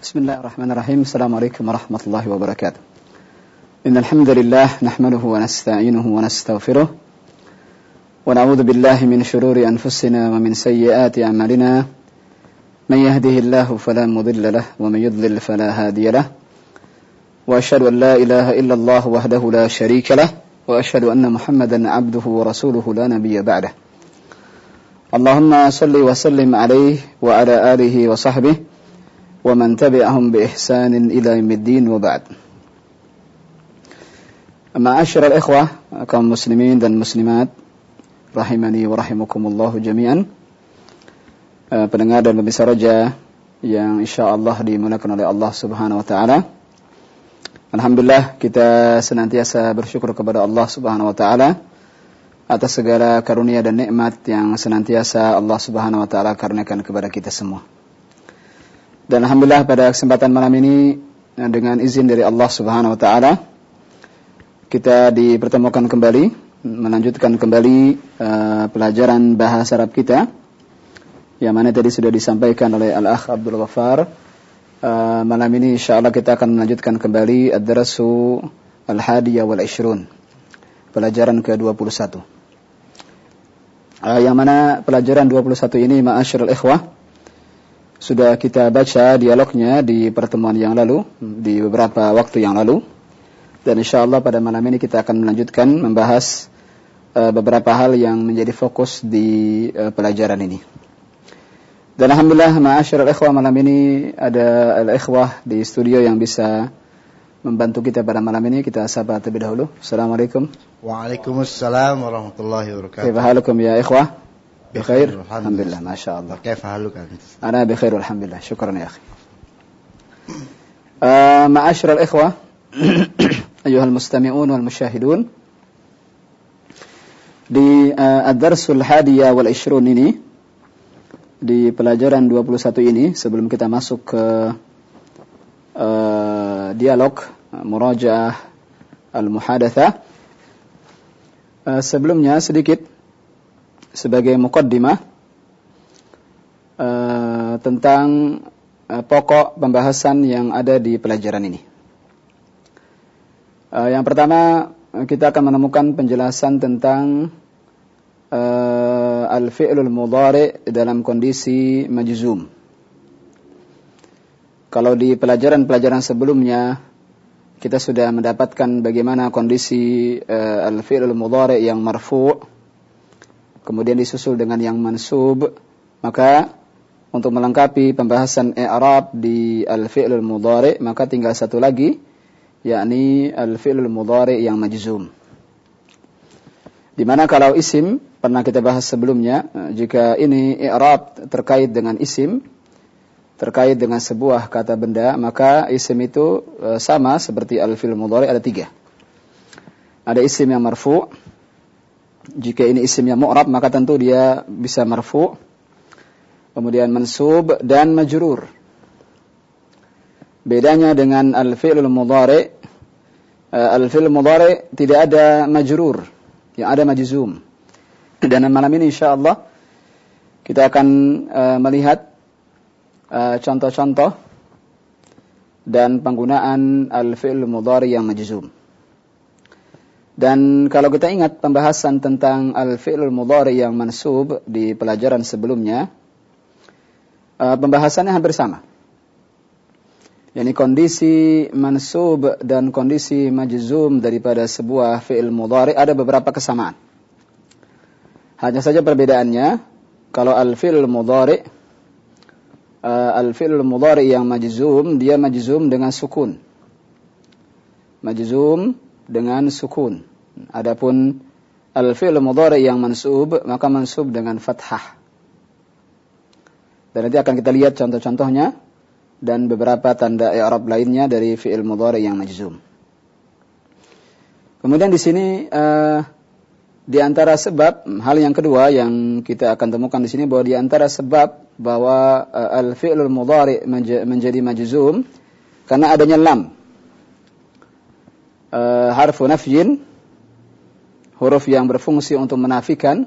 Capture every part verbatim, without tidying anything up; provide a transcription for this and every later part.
Bismillahirrahmanirrahim. Assalamualaikum warahmatullahi wabarakatuh. Innal hamdalillah nahmaduhu wa nasta'inuhu wa nastaghfiruh wa na'udzu billahi min shururi anfusina wa min sayyiati a'malina. Man yahdihillahu fala mudilla lahu wa man yudlil fala hadiya lahu. Wa asyhadu an la ilaha illallah wahdahu la syarika lahu wa asyhadu anna Muhammadan 'abduhu wa rasuluhu la nabiyya ba'dahu. Allahumma salli wa sallim alaihi wa ala alihi wa sahbihi wa man tabi'ahum bi ihsanin ila yaumiddin wa ba'd. Ma'asyiral ikhwah, kaum muslimin dan muslimat rahimani wa rahimakumullah jami'an. Pendengar dan pemirsa Raja yang insyaallah dimuliakan oleh Allah Subhanahu wa taala. Alhamdulillah, kita senantiasa bersyukur kepada Allah Subhanahu wa taala atas segala karunia dan nikmat yang senantiasa Allah Subhanahu wa taala karuniakan kepada kita semua. Dan alhamdulillah pada kesempatan malam ini dengan izin dari Allah Subhanahu wa taala kita dipertemukan kembali melanjutkan kembali uh, pelajaran bahasa Arab kita yang mana tadi sudah disampaikan oleh Al-Akh Abdul Ghaffar. Uh, malam ini insyaallah kita akan melanjutkan kembali ad-darasu al-hadiyah wal ishrun, pelajaran ke dua puluh satu. Uh, yang mana pelajaran dua puluh satu ini ma'asyiral ikhwah sudah kita baca dialognya di pertemuan yang lalu, di beberapa waktu yang lalu. Dan insyaallah pada malam ini kita akan melanjutkan membahas uh, beberapa hal yang menjadi fokus di uh, pelajaran ini. Dan alhamdulillah ma'asyiral ikhwah, malam ini ada al-ikhwah di studio yang bisa membantu kita pada malam ini. Kita sapa terlebih dahulu. Assalamualaikum. Waalaikumsalam warahmatullahi wabarakatuh. Kaifa halukum ya ikhwah? بخير الحمد لله ما شاء الله. كيف حالك أنت؟ أنا بخير والحمد لله. شكرا يا أخي. معاشر الإخوة أيها المستمعون والمشاهدون, di uh, ad-darsul hadiyah wal ishrun ini, di pelajaran dua puluh satu ini, sebelum kita masuk ke uh, dialog murajaah al-muhadatsah, uh, sebelumnya sedikit sebagai muqaddimah uh, tentang uh, pokok pembahasan yang ada di pelajaran ini. Uh, yang pertama, kita akan menemukan penjelasan tentang uh, al-fi'lul mudhari' dalam kondisi majzum. Kalau di pelajaran-pelajaran sebelumnya kita sudah mendapatkan bagaimana kondisi uh, al-fi'lul mudhari' yang marfu', kemudian disusul dengan yang mansub, maka untuk melengkapi pembahasan i'rab di al-fi'lul mudhari' maka tinggal satu lagi, yakni al-fi'lul mudhari' yang majzum. Di mana kalau isim pernah kita bahas sebelumnya, jika ini i'rab terkait dengan isim, terkait dengan sebuah kata benda, maka isim itu sama seperti al-fi'lul mudhari' ada tiga. Ada isim yang marfu'. Jika ini isim yang mu'rab maka tentu dia bisa marfu', kemudian mansub dan majrur. Bedanya dengan al-fi'lul mudhari', al-fi'lul mudhari' tidak ada majrur, yang ada majzum. Dan malam ini insyaallah kita akan uh, melihat uh, contoh-contoh dan penggunaan al-fi'lul mudhari' yang majzum. Dan kalau kita ingat pembahasan tentang al-fi'lul mudhari' yang mansub di pelajaran sebelumnya, uh, pembahasannya hampir sama. Yani kondisi mansub dan kondisi majzum daripada sebuah fi'il mudhari' ada beberapa kesamaan. Hanya saja perbedaannya, kalau al-fi'lul mudhari' uh, al-fi'lul mudhari' yang majzum, dia majzum dengan sukun. Majzum dengan sukun. Adapun al-fi'l mudhari' yang mansub maka mansub dengan fathah. Dan nanti akan kita lihat contoh-contohnya dan beberapa tanda i'rab lainnya dari fi'il mudhari' yang majzum. Kemudian di sini uh, di antara sebab, hal yang kedua yang kita akan temukan di sini, bahwa di antara sebab bahwa uh, al-fi'lul mudhari' menjadi majzum karena adanya lam. Uh, harfu nafyin, huruf yang berfungsi untuk menafikan,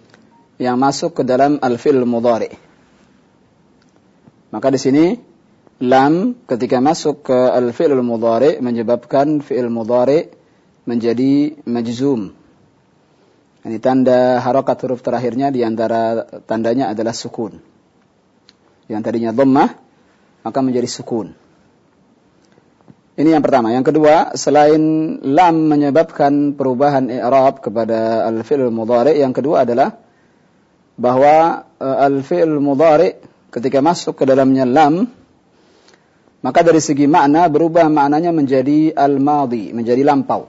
yang masuk ke dalam al-fi'l mudhari'. Maka di sini lam ketika masuk ke al-fi'il mudhari menyebabkan fi'il mudhari menjadi majzum. Ini tanda harokat huruf terakhirnya di antara tandanya adalah sukun. Yang tadinya dhammah maka menjadi sukun. Ini yang pertama. Yang kedua, selain lam menyebabkan perubahan i'rab kepada al-fi'il mudhari, yang kedua adalah bahwa uh, al-fi'il mudhari ketika masuk ke dalamnya lam, maka dari segi makna berubah maknanya menjadi al-madhi, menjadi lampau.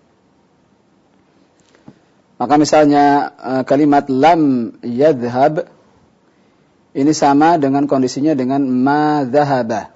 Maka misalnya uh, kalimat lam yadhhab ini sama dengan kondisinya dengan ma dhahaba.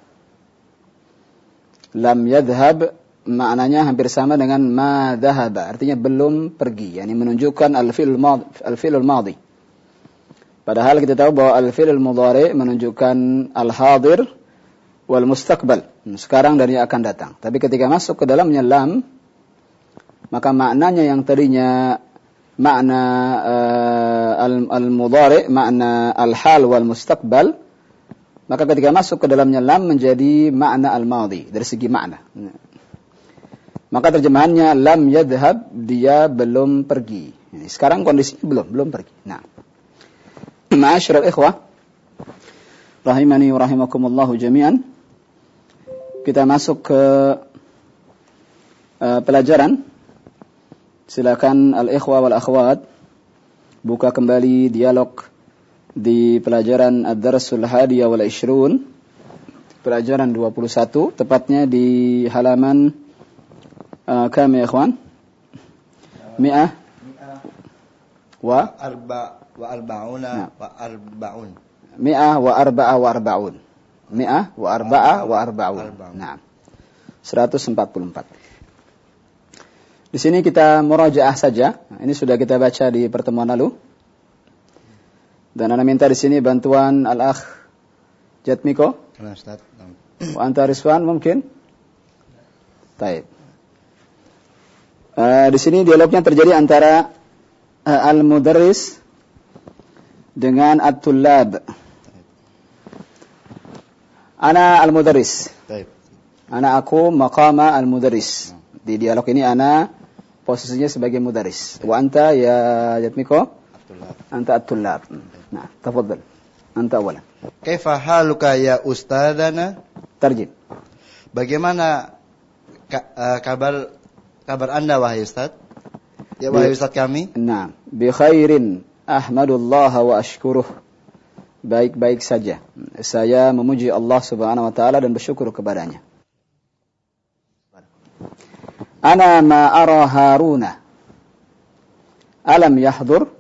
Lam yadhhab maknanya hampir sama dengan ma dhahaba, artinya belum pergi, yakni menunjukkan al-fi'l madhi, al-fi'l madhi. Padahal kita tahu bahwa al-fi'l mudhari menunjukkan al-hadir wal mustaqbal, sekarang dan yang akan datang. Tapi ketika masuk ke dalamnya lam, maka maknanya yang tadinya makna uh, al-mudhari, makna al-hal wal mustaqbal, maka ketika masuk ke dalamnya lam menjadi makna al-madhi dari segi makna. Maka terjemahannya lam yadhhab, dia belum pergi. Sekarang kondisinya belum, belum pergi. Nah, ma'asyiral ikhwah rahimani wa rahimakumullahu jami'an, kita masuk ke uh, pelajaran. Silakan al-ikhwah wal akhwat buka kembali dialog di pelajaran Ad-Darsul Hadiya wal Ishrun, pelajaran dua puluh satu, tepatnya di halaman uh, kam ya ikhwan? Mi'ah wa arba wa arba'una wa arba'un. Mi'ah wa arba'a wa arba'un. Mi'ah wa arba'a wa arba'un. Nah, seratus empat puluh empat. Di sini kita murajaah saja. Ini sudah kita baca di pertemuan lalu. Dan ana minta di sini bantuan al-akh Jatmiko. Nah, Ustaz. Wa anta Rizwan mungkin? Baik. Uh, di sini dialognya terjadi antara uh, al-mudarris dengan at-tullab. Ana al-mudarris. Baik. Ana aku maqama al-mudarris. Di dialog ini ana posisinya sebagai mudarris. Wa anta ya Jatmiko? At-tullab. Anta at-tullab. Nah, tafadhal. Anta awalan. Kaifa haluka ya ustadana? Tarjim. Bagaimana ka, uh, kabar kabar Anda wahai Ustaz? Ya wahai Ustaz kami. Nah, bi khairin ahmadullah wa ashkuruh. Baik-baik saja. Saya memuji Allah Subhanahu wa taala dan bersyukur kepadanya. Ana ma ara Haruna. Alam yahdur?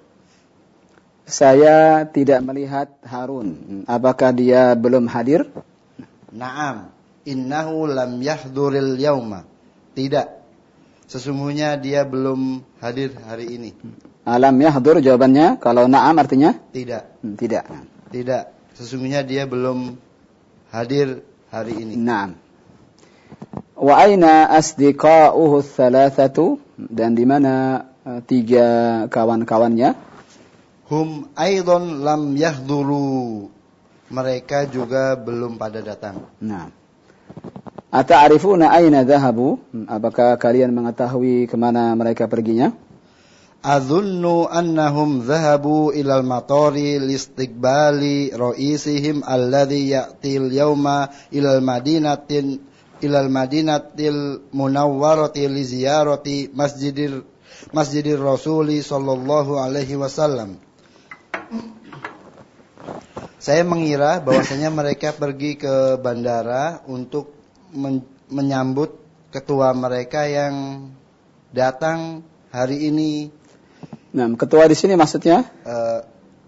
Saya tidak melihat Harun. Apakah dia belum hadir? Naam. Innahu lam yahduril yauma. Tidak. Sesungguhnya dia belum hadir hari ini. Alam yahdur jawabannya. Kalau na'am artinya? Tidak. Hmm, tidak. Tidak. Sesungguhnya dia belum hadir hari ini. Naam. Wa aina asdiqa'uhu thalathatu, dan di mana uh, tiga kawan-kawannya? Hum aidan lam yahduru. Mereka juga belum pada datang. Nah. Ata'rifuna aina dhahabu? Apakah kalian mengetahui kemana mereka perginya? Adhunnu annahum dhahabu ilal matari listiqbali ra'isihim alladhi ya'til yawma ilal madinatin ilal madinatil munawwarati li ziyarati masjidir masjidir rasuli sallallahu alaihi wasallam. Saya mengira bahwasanya mereka pergi ke bandara untuk men- menyambut ketua mereka yang datang hari ini. Nah, ketua di sini maksudnya Uh,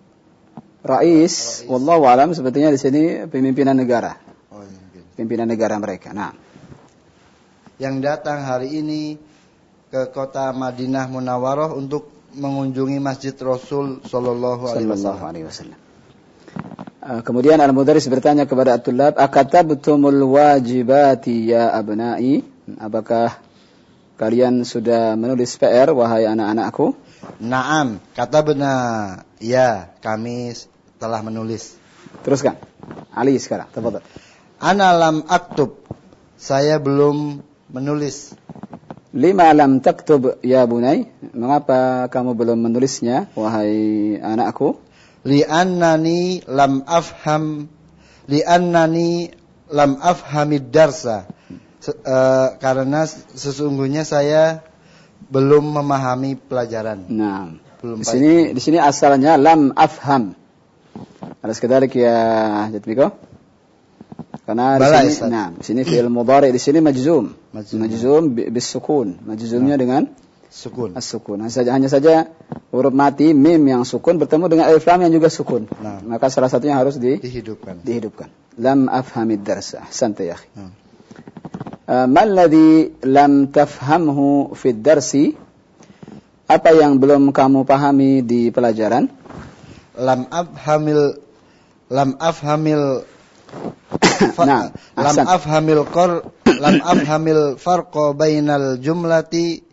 Rais, wallahu alam, sebetulnya di sini pimpinan negara. oh, iya. Pimpinan negara mereka. Nah, yang datang hari ini ke kota Madinah Munawwarah untuk mengunjungi Masjid Rasul sallallahu alaihi wasallam. Uh, kemudian al-mudarris bertanya kepada at-tullab, "Akatabtumul wajibati ya abna'i?" Apakah kalian sudah menulis P R wahai anak-anakku? Naam, kata benar. Ya, kami telah menulis. Teruskan. Ali sekarang, tafadhal. Ana lam aktub. Saya belum menulis. Lima lam taktub ya bunai? Mengapa kamu belum menulisnya, wahai anakku? Li'annani lam afham li'annani lam afhamid darsa. Uh, karena sesungguhnya saya belum memahami pelajaran. Nah, belum di sini baik. Di sini asalnya lam afham. Alas kedalik ya Jatmiko? Karena di sini, nah, di sini fi'il mudhari, di sini majzum. Majzum, majzum bis sukun. Majzumnya nah. dengan sukun. As-sukun. Hanya saja, hanya saja huruf mati mim yang sukun bertemu dengan alif lam yang juga sukun. Nah. Maka salah satunya harus di, dihidupkan. Dihidupkan. Lam afhamid darsa. Ahsanta ya akhi. Hmm. Uh, ma alladhi lam tafhamhu fid darsi? Apa yang belum kamu pahami di pelajaran? Lam afhamil lam afhamil Fa, nah, lam afhamil qar lam afhamil farqa bainal jumlati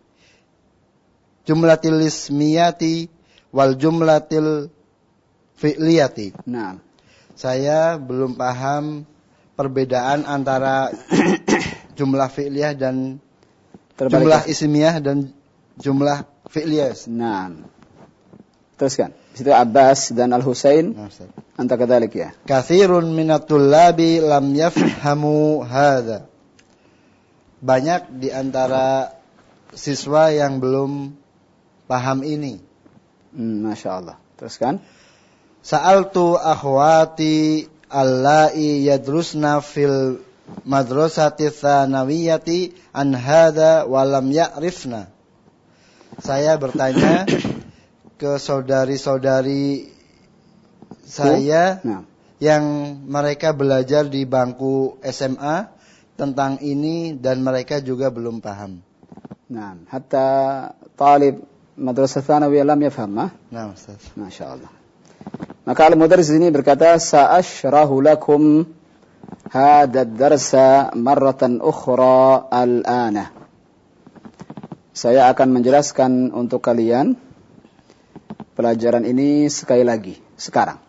jumlatil ismiyati wal jumlatil fi'liyati. Nah, saya belum paham perbedaan antara jumlah fi'liyah dan Terbalik jumlah ismiyah dan jumlah fi'liyah. Nah, teruskan. Situ Abbas dan Al-Husain. Nah, anta kadzalik ya. Katsirun minat tullabi lam yafhamu hadza. Banyak di antara siswa yang belum paham ini. Hmm, Masya Allah. Teruskan. Sa'altu akhwati allai yadrusna fil madrasati tsanawiyati an hadza wa lam ya'rifna. Saya bertanya ke saudari-saudari saya nah. yang mereka belajar di bangku S M A tentang ini dan mereka juga belum paham. Nah, hatta talib madrasah tsanawiyah lam yafham. Nah, Ustaz. Masyaallah. Maka al-mudarris ini berkata, "Sa'ashrahu lakum hadha ad-darsa marratan ukhra al-ana." Saya akan menjelaskan untuk kalian pelajaran ini sekali lagi, sekarang.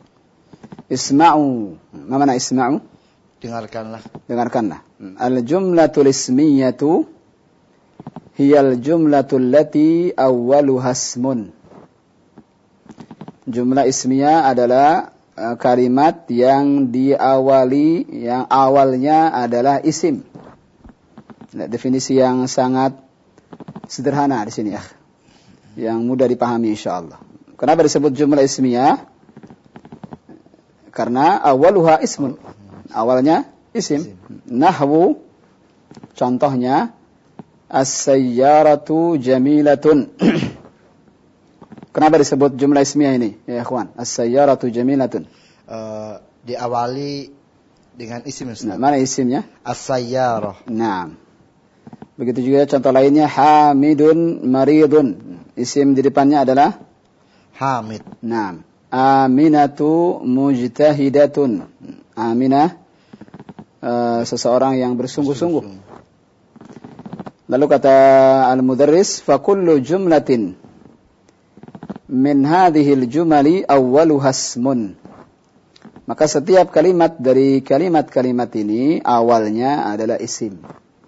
Isma'u. Ma mana isma'u? Dengarkanlah. Dengarkanlah. Al-jumlatul ismiyatu hiyal jumlatul lati awwaluha ismun. Jumlah ismiyah adalah uh, kalimat yang diawali, yang awalnya adalah isim. Nah, definisi yang sangat sederhana di sini ya. Yang mudah dipahami insyaallah. Kenapa disebut jumlah ismiyah? Karena awaluha ismun. Awalnya isim. Nahwu, contohnya as-sayyaratu jamilatun. Kenapa disebut jumlah ismiyah ini? Ya ikhwan, as-sayyaratu jamilatun. Uh, diawali dengan isim. Nah, mana isimnya? As-sayyarah. Nah. Begitu juga contoh lainnya hamidun maridun. Isim di depannya adalah Hamid. Naam. Aminatu mujtahidatun. Aminah uh, seseorang yang bersungguh-sungguh. Lalu kata al-mudarris, fa kullu jumlatin min hadhihi al-jumali awwaluha ismun. Maka setiap kalimat dari kalimat-kalimat ini awalnya adalah isim.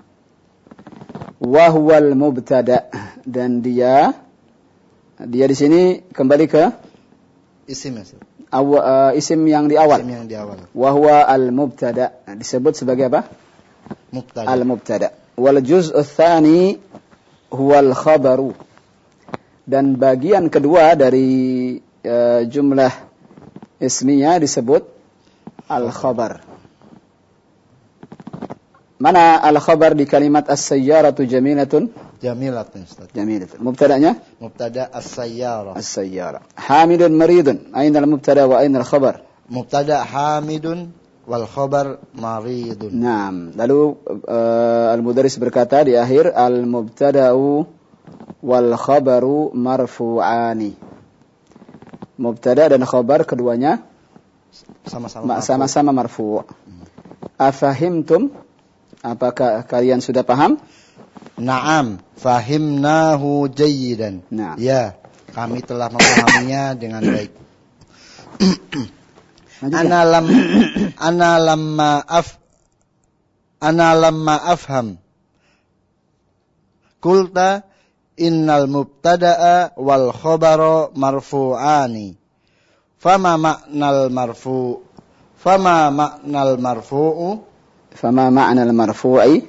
Wa huwal mubtada, dan dia dia di sini kembali ke isim ya. Aw, uh, isim yang di awal. Isim yang di awal. Wa huwa al-mubtada, disebut sebagai apa? Mubtada. Al-mubtada. Wal juz'u tsani huwa al-khabaru. Dan bagian kedua dari uh, jumlah ismiyah disebut al-khabar. Mana al-khabar di kalimat as-sayyaratu jamilatun? Jamilatun, Ustaz. Jamilatun. Mubtada'nya? Mubtada as-sayyarah. As-sayyarah. Hamidun maridun. Aina al-mubtada wa aina al-khabar? Mubtada hamidun wal khabar maridun. Naam. Lalu uh, al-mudarris berkata di akhir, al-mubtada'u wal khabaru marfu'ani. Mubtada dan khabar keduanya sama-sama sama-sama marfu'. Afahimtum? Apakah kalian sudah paham? Naam, fahimnahu jayyidan. Nah. Ya, kami telah memahaminya dengan baik. ana lam ana lamma af ana lamma afham. Qulta innal mubtada'a wal khabara marfu'ani. Fama ma'nal marfu' Fama ma'nal marfu'u Fama ma'nal marfu'i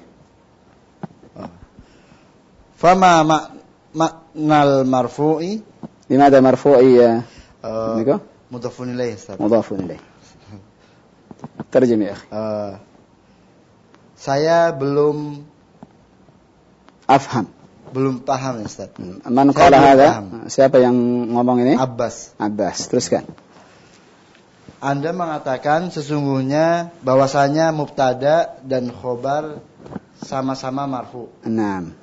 Fama ma' ma'nal marfu'i Limada marfu'i ya uh, Niko? Mudhafun ilaih Ustaz. Mudhafun ilaih. Terjem ya akhi. Uh, saya belum Afham. Belum paham Ustaz. Man qala hadha? Siapa yang ngomong ini? Abbas. Abbas. Teruskan. Anda mengatakan sesungguhnya bahwasanya mubtada dan khobar sama-sama marfu. Naam.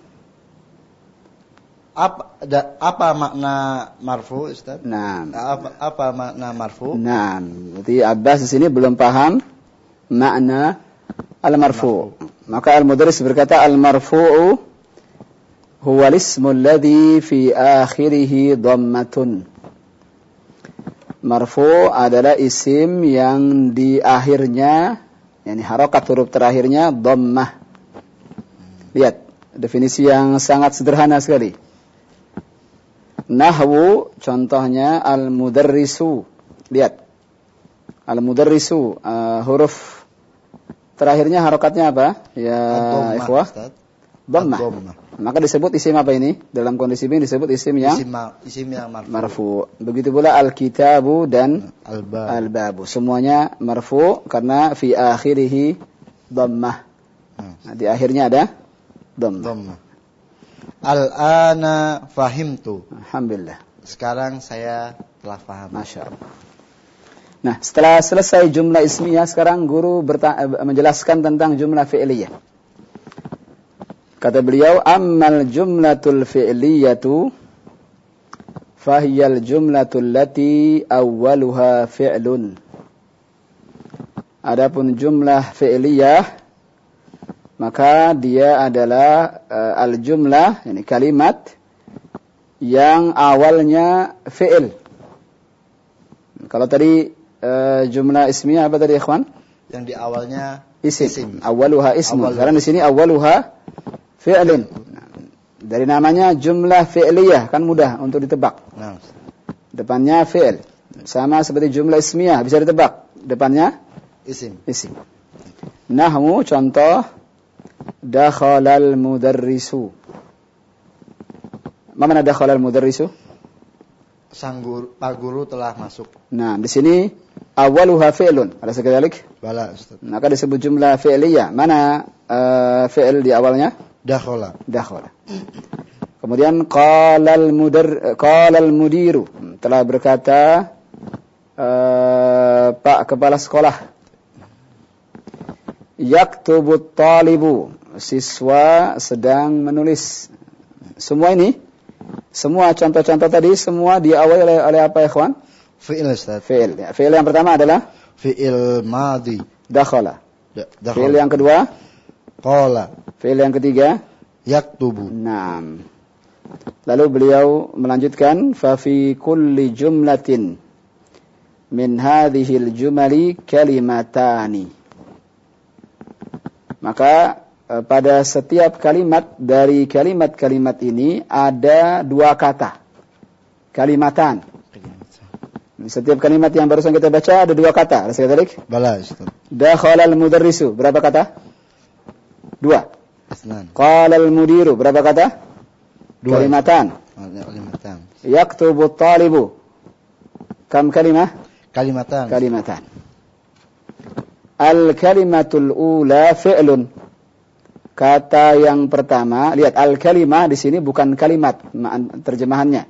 Apa da, apa makna marfu Ustaz? Naam. Apa apa makna marfu? Naam. Berarti Abbas di sini belum paham makna al-marfu. Maka al-mudarris berkata al-marfu'u huwa al-ismu alladhi fi akhirih dhammatun. Marfu adalah isim yang di akhirnya, yakni harakat huruf terakhirnya dhammah. Lihat, definisi yang sangat sederhana sekali. Nahwu contohnya al-mudarrisu. Lihat. Al-mudarrisu uh, huruf terakhirnya harakatnya apa? Ya ikhwah. Dhammah. Maka disebut isim apa ini? Dalam kondisi ini disebut isim yang isim, ma- isim yang marfu. marfu. Begitu pula al-kitabu dan al-bab. al-babu. Semuanya marfu karena fi akhirih dhammah. Hmm. Nah, di akhirnya ada dhammah. Dhammah. Al-ana fahimtu. Alhamdulillah. Sekarang saya telah paham. Masya Allah. Nah, setelah selesai jumlah ismiyah, sekarang guru berta- menjelaskan tentang jumlah fi'liyah. Kata beliau, ammal jumlatul fi'liyatu fahiyal jumlatul lati awwaluha fi'lun. Adapun jumlah fi'liyah, maka dia adalah uh, al-jumlah, yani kalimat yang awalnya fi'il. Kalau tadi uh, jumlah ismiyah apa tadi ikhwan? Yang di awalnya isim. isim. Awaluha ismu. Awal. Karena di sini awaluha fi'lun. Dari namanya jumlah fi'liyah kan mudah untuk ditebak. Nah. Depannya fi'il. Sama seperti jumlah ismiyah bisa ditebak. Depannya isim. Isim. Nahwu contoh dakhalal mudarrisu. Apa makna dakhalal mudarrisu? Sang guru, Pak Guru telah masuk. Nah, di sini awaluha fi'lun. Ada sekadalik? Bala Ustaz. Maka disebut jumlah fi'liyah. Mana uh, fi'il di awalnya? Dakhala. Dakhala. Kemudian qalal mudar qalal mudiru, telah berkata uh, Pak kepala sekolah. Yaktubut talibu, siswa sedang menulis. Semua ini, semua contoh-contoh tadi semua diawali oleh, oleh apa ya ikhwan? Fi'il Ustaz. Fi'il. Ya, fi'il yang pertama adalah fi'il madhi. Dakhala. Da- dakhala. Fi'il yang kedua? Qala. Fi'il yang ketiga? Yaktubu. Naam. Lalu beliau melanjutkan fa fi kulli jumlatin min hadhil jumali kalimatani. Maka pada setiap kalimat dari kalimat-kalimat ini ada dua kata. Kalimatan. Setiap kalimat yang barusan kita baca ada dua kata. Ada sekali? Bala Ustaz. Dakhalal mudarrisu, berapa kata? Dua. Asnan. Qalal mudiru, berapa kata? Dua. Kalimatan. Kalimatan. Yaktubu talibu. Kam kalimah? Kalimatan. Kalimatan. Al-kalimatul ula fi'lun. Kata yang pertama, lihat al-kalimah di sini bukan kalimat terjemahannya.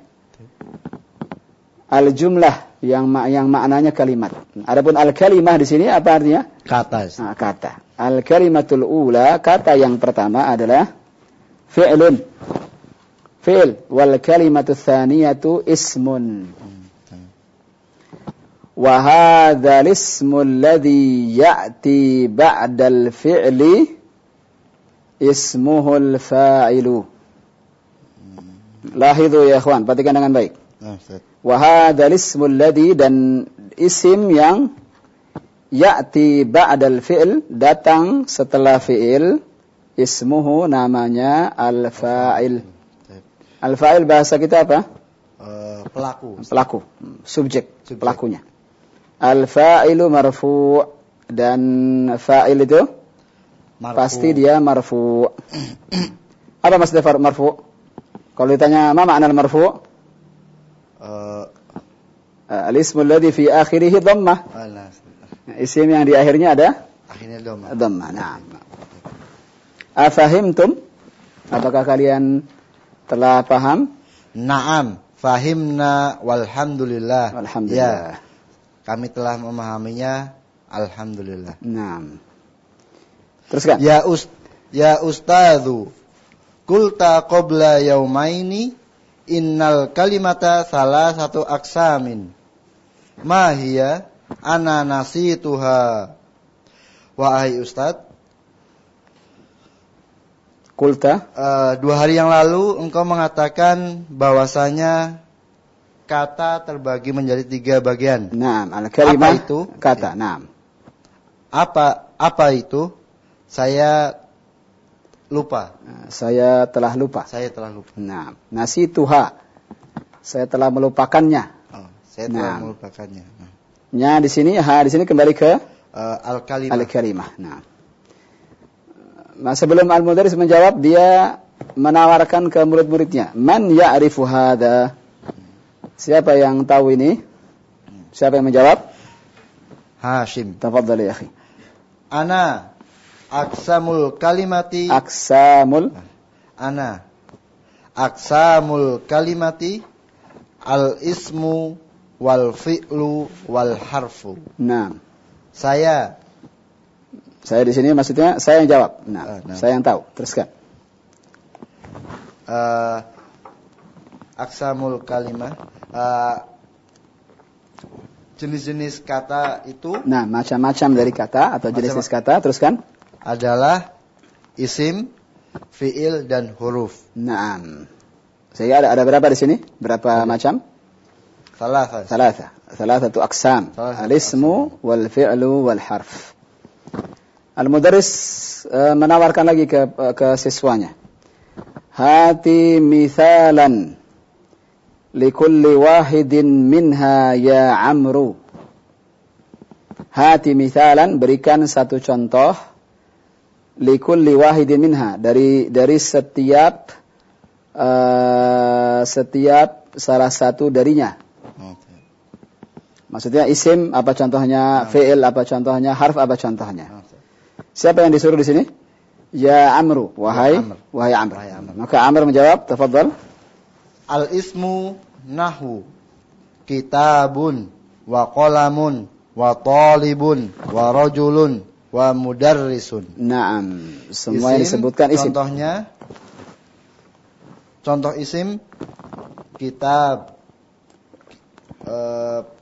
Al-jumlah yang yang maknanya kalimat. Adapun al-kalimah di sini apa artinya? Kata. Nah, kata. Al-kalimatul ula, kata yang pertama adalah fi'lun. Fi'l. Wal kalimatul thaniyatu ismun. Wa hadzal ismu alladhi ya'ti ba'dal fi'li ismuhul fa'ilu. Lahidhu ya ikhwan, perhatikan dengan baik. Wa hadzal ismu alladhi, dan isim yang ya'ti ba'dal fi'il, datang setelah fi'il, ismuhu, namanya al-fa'il. Al-fa'il bahasa kita apa? Uh, pelaku. Pelaku, subjek, subjek, pelakunya. Al-fa'ilu marfu', dan fa'il itu marfu. Pasti dia marfu'. Apa maksudnya marfu'? Kalau ditanya ma makna al-marfu'? Uh, Al-ismu alladhi fi akhirih dhammah. Isim yang di akhirnya ada akhirnya dhammah. Dhammah. Naam. Afahimtum? Apakah kalian telah paham? Naam, fahimna walhamdulillah. Alhamdulillah. Ya, kami telah memahaminya, alhamdulillah. Naam. Teruskan. Ya ust ya ustadzu, qulta qabla yaumaini innal kalimata salasatu aqsamin. Ma hiya? Ana nasituha. Wahai ustaz, qulta, uh, dua hari yang lalu engkau mengatakan bahwasanya kata terbagi menjadi tiga bagian. Naam, al-kalimah. Apa itu? Kata, ya. Naam. Apa apa itu? Saya lupa. Saya telah lupa. Saya telah lupa. Naam. Nasituha. Saya telah melupakannya. Oh, saya telah nah. melupakannya. Nah. Nya di sini, ha di sini kembali ke uh, al-kalimah. Al-kalimah. Nah. Nah, sebelum al-mudarris menjawab, dia menawarkan ke murid-muridnya, "Man ya'rifu hadza?" Siapa yang tahu ini? Siapa yang menjawab? Hashim. Tafadhal ya akhi. Ana aqsamul kalimati. Aqsamul. Ana aqsamul kalimati al-ismu wal fi'lu wal harfu. Nah. Saya Saya di sini maksudnya saya yang jawab. Nah, uh, nah. Saya yang tahu. Teruskan. Uh, Aksamul kalimah, uh, jenis-jenis kata itu. Nah, macam-macam dari kata atau jenis-jenis kata. Teruskan. Adalah isim, fi'il dan huruf. Nah, sehingga ada, ada berapa di sini? Berapa okay. macam? Thalatha. Thalatha. Thalathatu aqsam. Al-ismu wal fi'lu wal harf. Al-mudarris uh, menawarkan lagi ke, uh, ke siswanya. Hati mithalan likulli wahidin minha ya Amru. Hati mithalan, berikan satu contoh, likulli wahidin minha, dari dari setiap uh, setiap salah satu darinya. Okay. Maksudnya isim apa contohnya, fi'il apa contohnya, harf apa contohnya. Okay. Siapa yang disuruh di sini? Ya Amru, wahai ya Amr. wahai Amr. Wahai Amr. Maka Amr menjawab, tafadhal. Al-ismu nahu, kitabun, wa qalamun, wa talibun, wa rajulun, wa mudarrisun. Naam, semua isim, yang disebutkan isim. Contohnya, contoh isim, kitab, uh,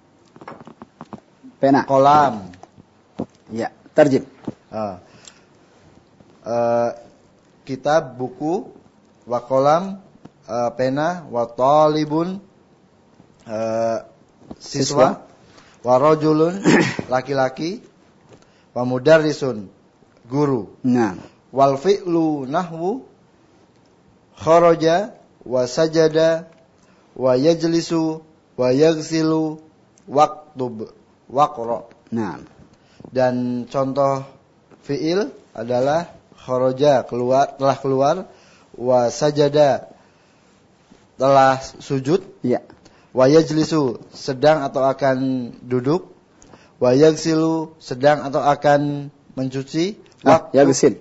pena, kolam. Ya, tarjim. Uh, uh, kitab, buku, wa kolam, uh, pena, wa talibun, uh, siswa, siswa, wa rajulun, laki-laki, wa mudarrisun, guru. Nah. Wal fi'lu nahwu, kharaja, wa sajada, wa yajlisu, wa yaghsilu, waktub, waqra. Nah. Dan contoh fi'il adalah kharaja, keluar, telah keluar, wa sajada, telah sujud, ya. Wa yajlisu, sedang atau akan duduk, wa yaghsilu, sedang atau akan mencuci, ah, yaghsil.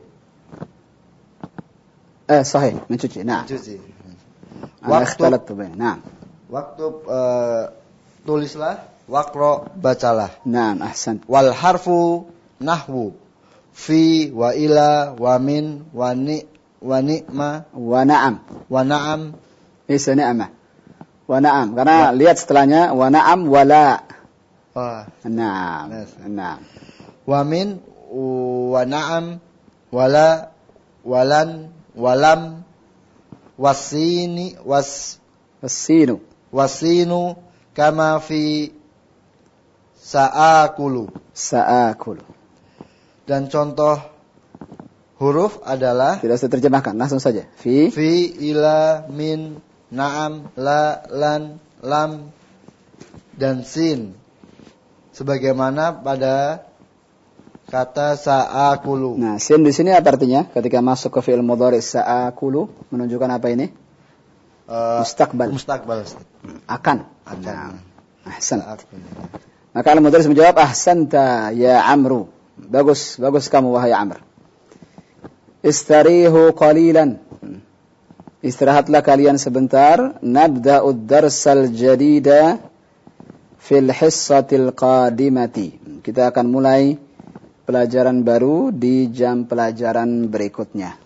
Eh, sahih, mencuci. Nah. Mencuci. Waktu nah. Waktu uh, tulislah, waqra, bacalah. Naam, ahsan. Wal harfu nahwu, fi, wa ila, wa min, wa ni, wa ni'ma, wa na'am. Wa na'am. Isa ni'mah. Wa na'am. Karena wa. Lihat setelahnya, wa na'am, wa la. Oh. Naam. Naam. Wa min, wa na'am, wa la, walan, walam, wasini, was, wasinu. Wasinu, kama fi sa'akulu. Sa'akulu. Dan contoh huruf adalah tidak usah terjemahkan, langsung saja. Fi fi, ila, min, na'am, la, lan, lam, dan sin. Sebagaimana pada kata sa'akulu. Nah, sin di sini apa artinya? Ketika masuk ke fi'il mudhari sa'akulu menunjukkan apa ini? Uh, mustaqbal. Mustaqbal. Akan. Akan. Nah, ahsan. Maka al-mudarris menjawab, ahsanta ya Amru. Bagus, bagus kamu wahai Amr. Istarihu qalilan. Istirahatlah kalian sebentar. Nabda'u ad-darsal jadida fil hissatil qadimati. Kita akan mulai pelajaran baru di jam pelajaran berikutnya.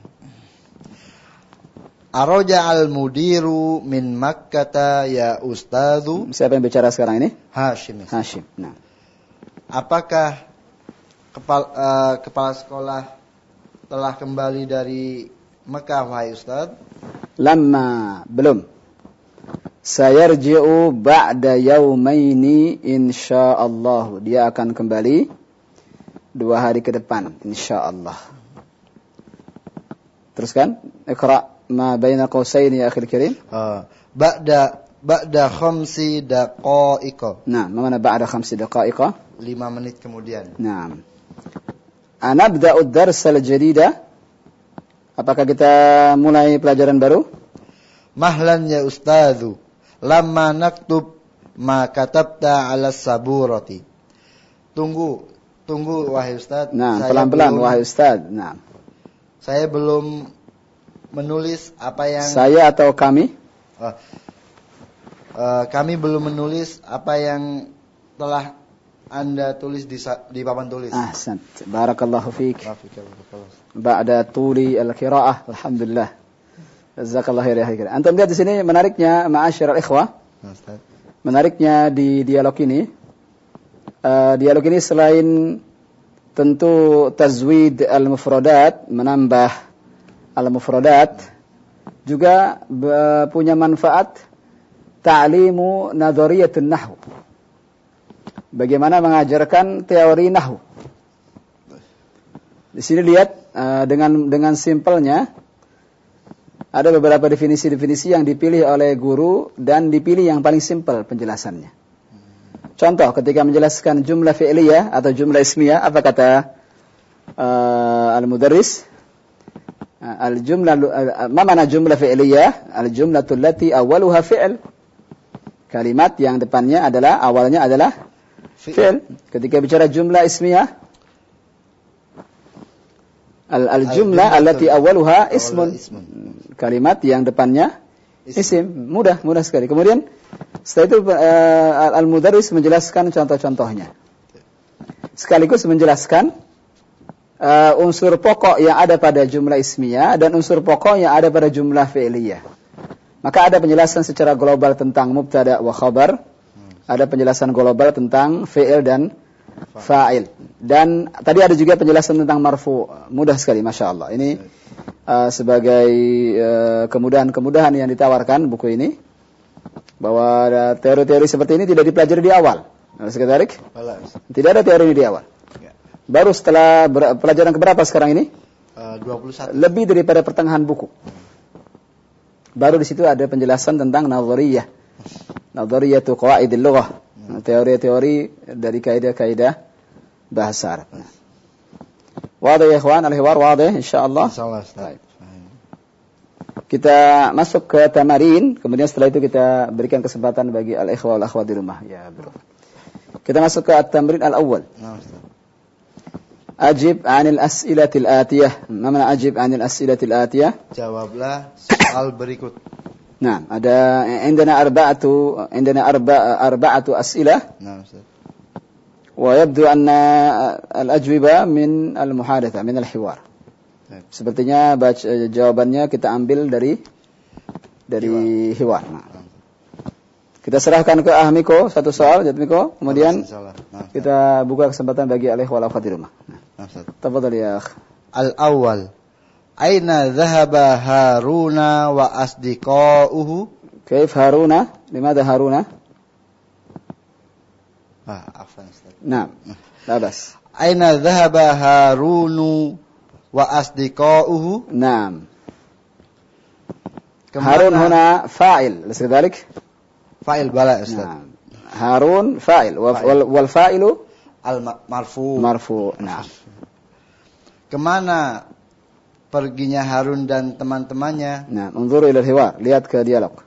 Araja al-mudiru min Makkata ya ustadzu. Siapa yang bicara sekarang ini? Hashim. Hashim. Nah. Apakah kepala, uh, kepala sekolah telah kembali dari Mekah, wahai Ustaz? Lama, belum. Sayarji'u ba'da yaumaini insyaallah. Dia akan kembali dua hari ke depan insyaallah. Teruskan, Iqra ma baina qausaini ya akhil karim. Uh, ba'da ba'da khamsi daqa'iqa. Nah, mana ba'da khamsi daqa'iqa? lima menit kemudian. Nah. Anabda'u ad-darsal jadida. Apakah kita mulai pelajaran baru? Mahlan ya ustadzu. Lamma naktub ma katabta 'ala saburati. Tunggu, tunggu wahai Ustaz. Nah, pelan-pelan wahai Ustaz. Nah. Saya belum menulis apa yang saya atau kami? Uh, uh, kami belum menulis apa yang telah Anda tulis di, di papan tulis. Ahsan. Barakallahu fiik. Ba'da tuli al-qira'ah. Alhamdulillah. Jazakallahu khairan. Antum lihat di sini menariknya ma'asyiral ikhwah. Menariknya di dialog ini. Uh, dialog ini selain tentu tazwid al-mufradat, menambah al-mufradat, juga punya manfaat ta'limu nadhariyatun nahwu. Bagaimana mengajarkan teori nahwu. Di sini lihat uh, dengan dengan simpelnya ada beberapa definisi-definisi yang dipilih oleh guru dan dipilih yang paling simpel penjelasannya. Contoh ketika menjelaskan jumlah fi'liyah atau jumlah ismiyah, apa kata uh, al-mudarris? Al-jumlah uh, ma mana jumlah fi'liyah? Al-jumlatul lati awwaluha fi'l. Kalimat yang depannya adalah awalnya adalah fi'l. Ketika bicara jumlah ismiyah, al-jumlah allati awwaluha ismun. Kalimat yang depannya isim. Mudah, mudah sekali. Kemudian setelah itu uh, al-mudarris menjelaskan contoh-contohnya. Sekaligus menjelaskan uh, unsur pokok yang ada pada jumlah ismiyah dan unsur pokok yang ada pada jumlah fi'liyah. Maka ada penjelasan secara global tentang mubtada wa khabar. Ada penjelasan global tentang fi'il dan fa'il. Dan tadi ada juga penjelasan tentang marfu. Mudah sekali, Masya Allah. Ini uh, sebagai uh, kemudahan-kemudahan yang ditawarkan buku ini. Bahwa teori-teori seperti ini tidak dipelajari di awal. Sekretarik? Tidak ada teori ini di awal. Baru setelah ber- pelajaran keberapa sekarang ini? Uh, dua puluh satu. Lebih daripada pertengahan buku. Baru di situ ada penjelasan tentang nadhariyah. Nadhariyatu qawaidil lughah. Teori-teori dari kaidah-kaidah bahasa Arab. Wadah ya ikhwan, al-hiwar wadah insyaallah. Insyaallah. Kita masuk ke tamarin, kemudian setelah itu kita berikan kesempatan bagi al-ikhwa wal akhwat di rumah. Ya, bro. Kita masuk ke at-tamrin al-awwal. Nah, Ustaz. Ajib 'anil as'ilatil atiyah. Ma mana ajib 'anil as'ilatil atiyah? Jawablah soal berikut. Nah, ada indana arba'atu indana arba arba'atu as'ilah. Nah, Ustaz. Wa yabdu anna al-ajwiba min al-muhadatha, min al-hiwar. Sepertinya baca, jawabannya kita ambil dari dari hiwar. Nah. Kita serahkan ke Ahmiko satu soal, Jatmiko. Kemudian nah, kita buka kesempatan bagi alih wal akhwat di rumah. Nah. Tafadhal ya akh. Al-awwal. Aina dhahaba Haruna wa asdiqauhu? Kaif Haruna? Limadha Haruna? Ah, afwan Ustaz. Nah. لا بأس. أين ذهب هارون وأصدقاؤه؟ نعم. هارون هنا فاعل أليس كذلك؟ فاعل بلى أستاذ. نعم. هارون فاعل والفاعل المرفوع. مرفوع. نعم. Kemana perginya Harun dan teman-temannya? Nah, unzuru ila al-hiwar, lihat ke dialog.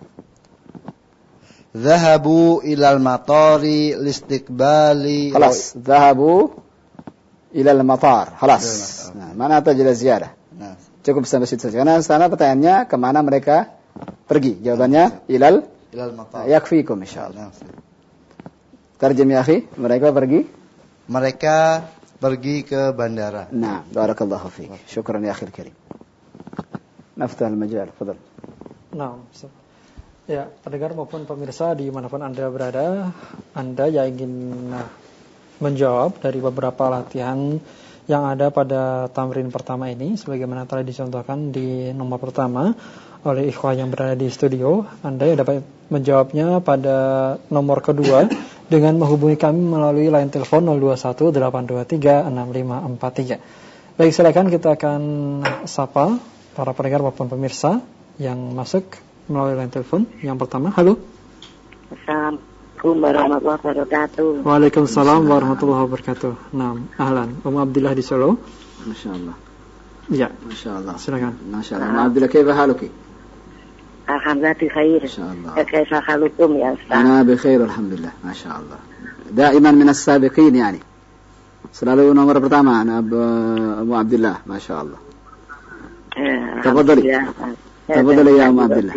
Zahabu ilal matari listiqbali. خلاص, zahabu ila al-matar. خلاص. Nah, mana tajil ziyadah? Nah, cukup sampai situ saja. Karena sana pertanyaannya kemana mereka pergi? Jawabannya ilal ilal matar. Yakfikum insyaallah. Tarjim ya akhi, mereka pergi? Mereka pergi ke bandara. Nah, barakallahu fiik. Syukran ya akhil karim. Naftah al-majal, fadal. Nah, ya, pendengar maupun pemirsa dimanapun Anda berada, Anda yang ingin nah, menjawab dari beberapa latihan yang ada pada tamrin pertama ini, sebagaimana telah dicontohkan di nomor pertama oleh ikhwah yang berada di studio, Anda yang dapat menjawabnya pada nomor kedua dengan menghubungi kami melalui line telepon nol dua satu delapan dua tiga enam lima empat tiga. Baik, silakan kita akan sapa para pendengar maupun pemirsa yang masuk melalui line telepon. Yang pertama, halo. Assalamualaikum warahmatullahi wabarakatuh. Waalaikumsalam warahmatullahi wabarakatuh. Naam, ahlan. Om Abdillah di Solo. Masyaallah. Ya, masyaallah. Silakan. Masyaallah. Om Abdillah, kaifa haluki? Alhamdulillah bikhair. Masyaallah. Kaifa halukum ya Ustaz? Ana bikhair alhamdulillah. Masyaallah. Daiman min as-sabiqin yani. Selalu nomor pertama ana Abu Abdillah, masyaallah. Tafadhali. Tafadhali ya Abu Abdillah.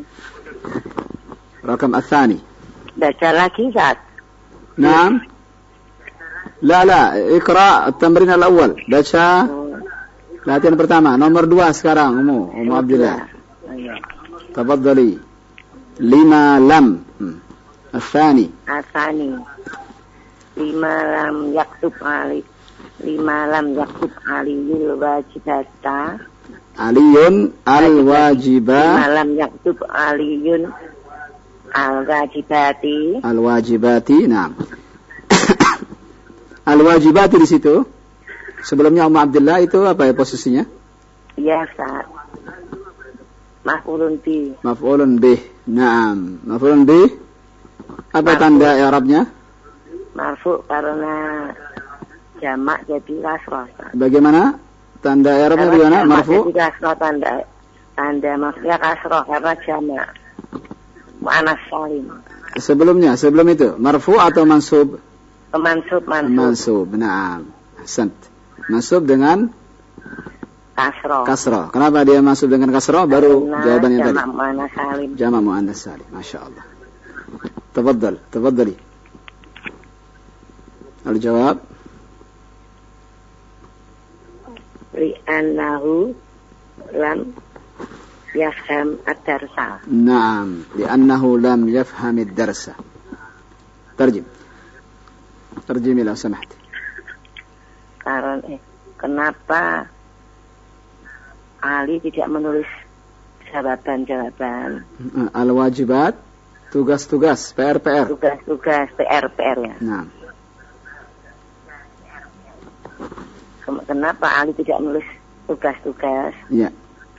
Rakam الثاني. Baca lagi Ustaz. نعم. لا لا اقرأ التمرين الأول. Baca latihan pertama nomor dua sekarang Umu Umu Abdillah. تفضلي. لما لم الثاني. الثاني. لما لم يكتب علي. لما لم يكتب علي الواجبات. علي الواجبات. لما لم يكتب علي الواجبات. الواجبات. نعم. الواجبات di situ. Sebelumnya Umu Abdillah itu apa ya posisinya? Ya, Ustaz. Maf'ulun bih. Maf'ulun bih. Naam. Maf'ulun bih. Apa marfu. Tanda i'rabnya? Marfu karena jamak jadi kasrah. Bagaimana? Tanda i'rabnya bagaimana? Marfu. Jadi kasrah tanda tanda maksudnya kasrah karena jamak. Muannas salim. Sebelumnya, sebelum itu marfu atau mansub? Mansub, mansub. Mansub. Naam. Ahsant. Mansub dengan kasroh. Kasroh. Kenapa dia masuk dengan kasroh? Baru karena jawabannya tadi. Jamak muannas salim. Jamak muannas salim. Masya Allah. Tafadhal, tafadhali. Al-jawab. Li'annahu lam yafham ad-darsa. Naam. Li'annahu lam yafham ad-darsa. Terjem. Terjemi lah, samahti. Karena eh, kenapa Ali tidak menulis jawaban-jawaban? Al-wajibat, tugas-tugas, P R P R. Tugas-tugas, P R P R ya. Nah. Kenapa Ali tidak menulis tugas-tugas? Ya.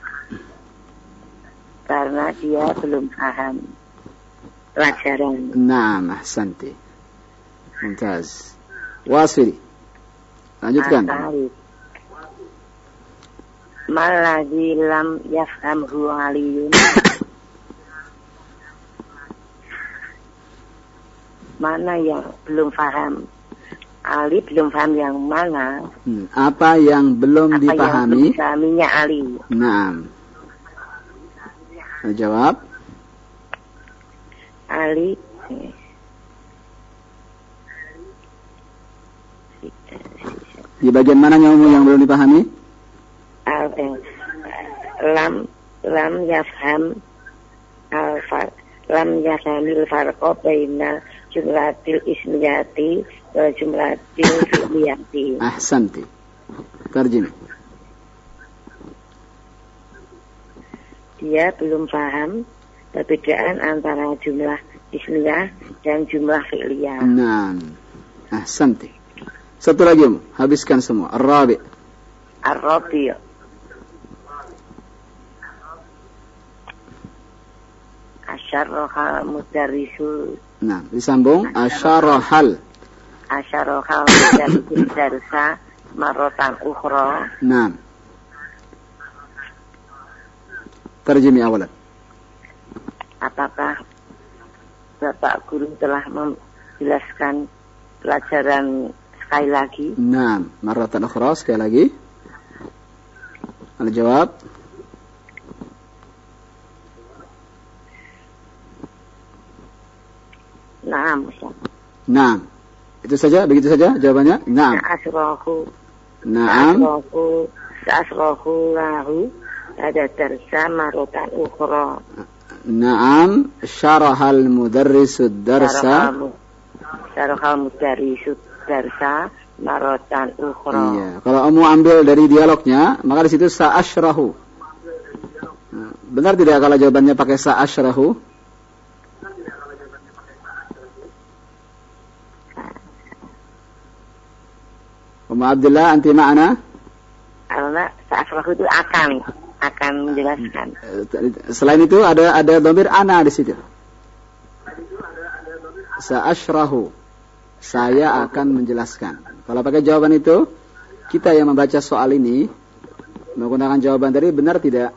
Karena dia belum paham pelajaran. Naam, ahsanti. Mumtaz. Wasfiri. Lanjutkan. Maladzi lam yafhamhu aliyun. Mana yang belum paham? Ali belum paham yang mana? Hmm, apa yang belum apa dipahami? Yang belum dipahaminya Ali. Naam. Jawab. Ali. Di bagian mananya umum yang belum dipahami? Al, eh, lam lam yafham al far lam yafhamil farqa baina jumlatil ismiyati wa jumlatil fi'liyati. Ahsanti. Terjemah. Dia belum paham perbedaan antara jumlah ismiyah dan jumlah fi'liyah. Naam. Ahsanti. Satu lagi, um. habiskan semua. Ar-rabi. Ar-rabi. Asyarahal mudarrisu. Nah, disambung. Asyarahal. Asyarahal mudarrisu darsa marratan ukhra. Nah. Terjemi awalan. Apakah Bapak Guru telah menjelaskan pelajaran sekali lagi? Nah, marratan ukhra, sekali lagi. Al-jawab. Naam, Ustaz. Naam. Itu saja, begitu saja jawabannya? Naam. Asrahu. Naam. Asrahu. Asrahu lahu. Ada darsa marratan ukhra. Naam. Syarahal mudarrisu darsa. Syarahal mudarrisu darsa marratan ukhra. Iya. Kalau kamu ambil dari dialognya, maka di situ sa'ashrahu. Nah, benar tidak kalau jawabannya pakai sa'ashrahu? Ummu Abdillah, anti ma'ana? Karena sa'ashrahu itu akan akan menjelaskan. Selain itu ada ada dhamir ana di situ. Sa'ashrahu. Saya akan menjelaskan. Kalau pakai jawaban itu, kita yang membaca soal ini menggunakan jawaban tadi benar tidak?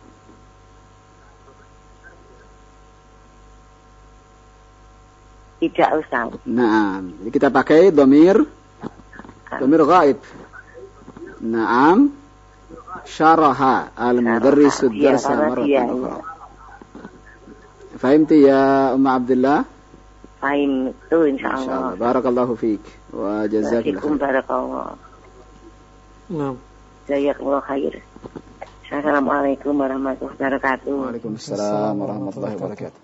Tidak, Ustaz. Nah, jadi kita pakai dhamir dhamir ghaib. Naam. Syaraha al-mudarrisu darsa marratan ukhra. Fahimti ya Ummu Abdillah? Fahim itu insyaallah. Barakallahu fiik wa jazakillahu khair. Barakallahu. Nah. Jazakallahu khair. Assalamualaikum warahmatullahi wabarakatuh. Waalaikumsalam warahmatullahi wabarakatuh.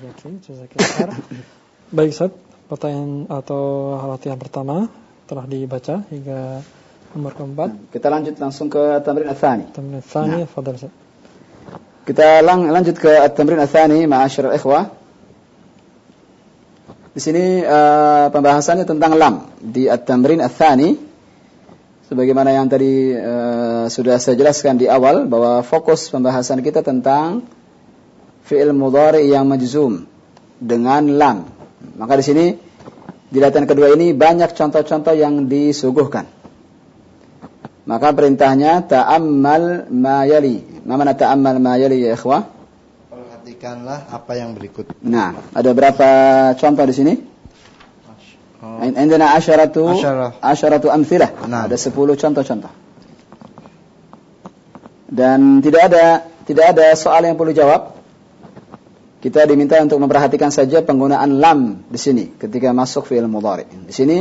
Baik, Ustaz. Pertanyaan atau latihan pertama telah dibaca hingga nomor keempat. Kita lanjut langsung ke tamrin ats-tsani. Tamrin ats-tsani, fadhal Ustaz. Kita lang lanjut ke tamrin ats-tsani, ma'asyiral ikhwah. Di sini uh, pembahasannya tentang lam di at-tamrin ats-tsani. Sebagaimana yang tadi uh, sudah saya jelaskan di awal bahwa fokus pembahasan kita tentang fi'il mudhari yang majzum dengan lam. Maka di sini di latihan kedua ini banyak contoh-contoh yang disuguhkan. Maka perintahnya ta'ammal ma yali. Ma mana ta'ammal ma yali ya ikhwah? Perhatikanlah apa yang berikut. Nah, ada berapa contoh di sini? Oh. Indana asyaratu asyaratu amthilah. Nah, ada sepuluh contoh-contoh. Dan tidak ada tidak ada soal yang perlu jawab. Kita diminta untuk memperhatikan saja penggunaan lam di sini ketika masuk fi'il mudhari. Di sini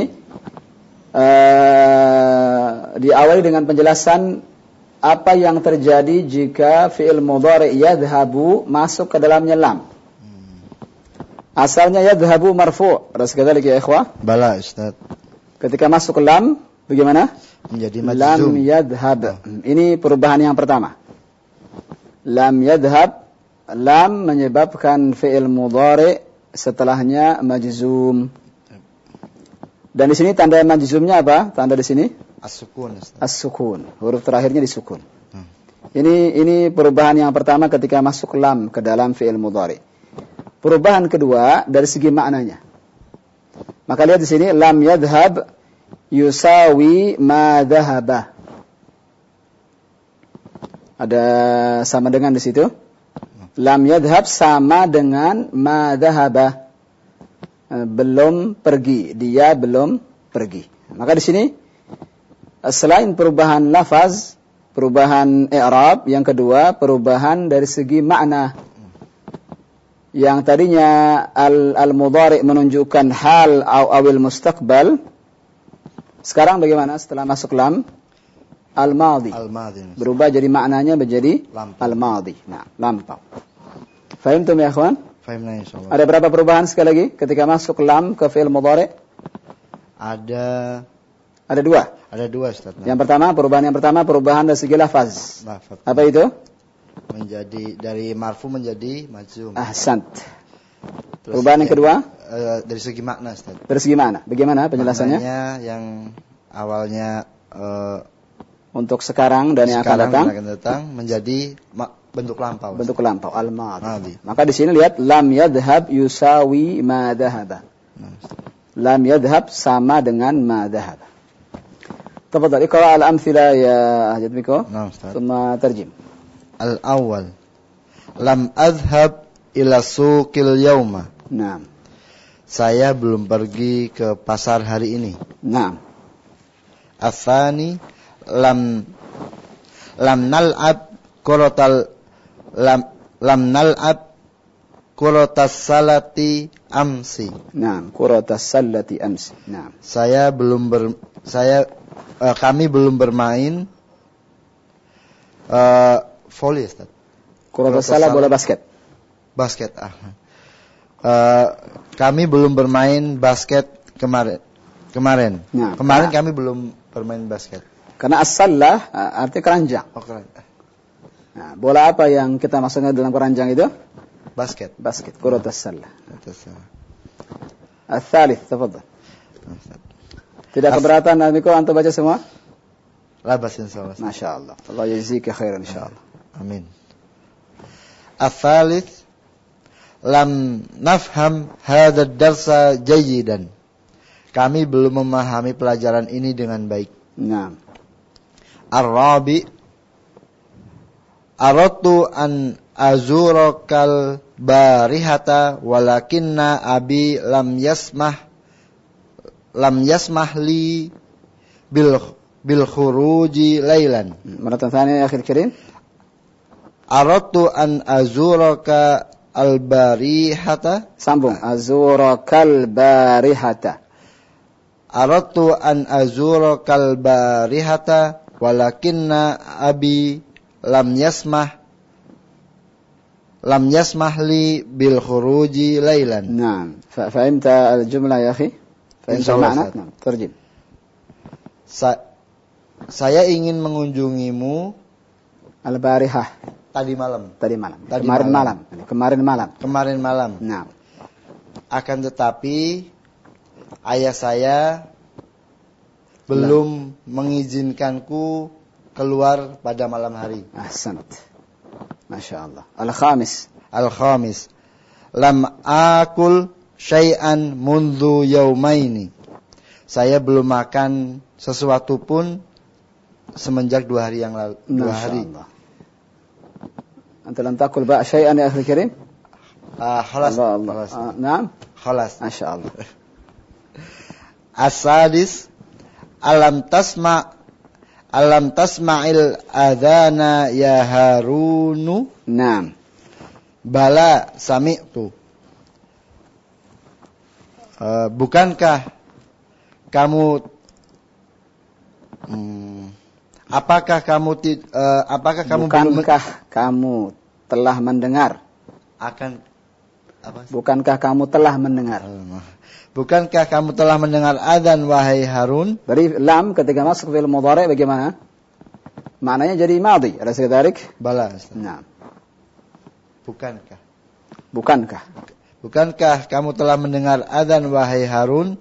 Uh, diawali dengan penjelasan apa yang terjadi jika fi'il mudhari yadhhabu masuk ke dalamnya lam. Asalnya yadhhabu marfu'. Ras kadzalik ya ikhwah? Bala, Ustaz. Ketika masuk ke lam bagaimana? Menjadi majzum. Lam yadhhab. Ini perubahan yang pertama. Lam yadhhab, lam menyebabkan fi'il mudhari setelahnya majzum. Dan di sini tanda majzumnya apa? Tanda di sini? As-sukun. As-sukun. Huruf terakhirnya disukun. Hmm. Ini ini perubahan yang pertama ketika masuk lam ke dalam fi'il mudhari. Perubahan kedua dari segi maknanya. Maka lihat di sini lam yadhhab yusawi ma dhahaba. Ada sama dengan di situ. Lam yadhhab sama dengan ma dhahaba. Belum pergi, dia belum pergi. Maka di sini selain perubahan lafaz, perubahan i'rab, yang kedua perubahan dari segi makna. Yang tadinya al al-mudhari menunjukkan hal atau awil mustaqbal, sekarang bagaimana setelah masuk lam? Al-madhi. Al-madhi. Berubah jadi maknanya menjadi al-madhi. Nah, lampau. Fahimtum ya ikhwan? Fahimna insyaallah. Ada berapa perubahan sekali lagi ketika masuk lam ke fi'il mudhari? Ada Ada dua. Ada dua, Ustaz. Yang pertama, perubahan yang pertama perubahan dari segi lafaz. Lafaz. Apa itu? Menjadi dari marfu menjadi majzum. Ahsant. Perubahan yang kedua? Uh, dari segi makna, Ustaz. Dari segi makna. Bagaimana penjelasannya? Maknanya yang awalnya uh, untuk sekarang dan yang akan sekarang datang, dan akan datang menjadi ma- bentuk lampau. Bentuk lampau al-madhi. Madhi. Maka di sini lihat lam yadhhab yusawi ma dhahaba. Nah. Lam yadhhab sama dengan ma dhahaba. Tafadhal iqra al-amthila ya Hajat Miko. Nah, Ustaz. Thumma tarjim. Al-awwal. Lam adhhab ila suqil yauma. Naam. Saya belum pergi ke pasar hari ini. Naam. Atsani lam lam nal'ab kuratal lam lam nal'ab kuratas salati amsi. Naam, kuratas salati amsi. Naam. Saya belum ber, saya uh, kami belum bermain uh, volley, Ustaz. Kuratas salat bola basket. Basket. Ah. Uh, kami belum bermain basket kemarin. Kemarin. Nah, kemarin karena, kami belum bermain basket. Karena as-sallah artinya keranjang. Oh, keren. Nah, bola apa yang kita maksudnya dalam keranjang itu? Basket. Basket. Kuratas salah. Kuratas salah. Al-thalith, tafadhal. Tidak keberatan Miko antum baca semua? Labas insyaallah. Masyaallah. Allah yajzika khairan insyaallah. Amin. Al-thalith lam nafham hadha ad-darsa jayyidan. Kami belum memahami pelajaran ini dengan baik. Naam. Ar-rabi aradtu an azurakal barihata walakinna abi lam yasmah lam yasmah li bil bil khuruji lailan. Maratan tsaniyah ya akhil karim. Aradtu an azuraka al barihata. Sambung. Azurakal barihata. Aradtu an azurakal barihata walakinna abi lam yasmah lam yasmah li bil khuruji lailan. Naam. Fahimta al-jumlah ya akhi? Fahimta makna? Naam. Terjem. Sa- saya ingin mengunjungimu al-barihah. Tadi malam. Tadi malam. Tadi Kemarin malam. malam. Kemarin malam. Kemarin malam. Naam. Akan tetapi ayah saya belum mengizinkanku keluar pada malam hari. Ahsanat. Masya Allah. Al-khamis. Al-khamis. Lam akul syai'an mundhu yaumaini. Saya belum makan sesuatu pun semenjak dua hari yang lalu. Dua hari. Allah. Anta lam takul ba' syai'an ya akhi karim? Ah, khalas. Allah Allah. Khalas. Ah, naam. Khalas. Masya Allah. As-sadis alam tasma alam tasma'il adhana ya Harunu. Naam. Bala sami'tu. Uh, bukankah kamu hmm, apakah kamu uh, apakah kamu bukankah belum, kamu telah mendengar akan apa? Bukankah kamu telah mendengar? Bukankah kamu telah mendengar adzan wahai Harun? Dari lam ketika masuk fi'il mudhari' bagaimana? Maknanya jadi madhi. Ada sekitarik? Bala. Nah. Bukankah? Bukankah? Bukankah kamu telah mendengar adzan wahai Harun?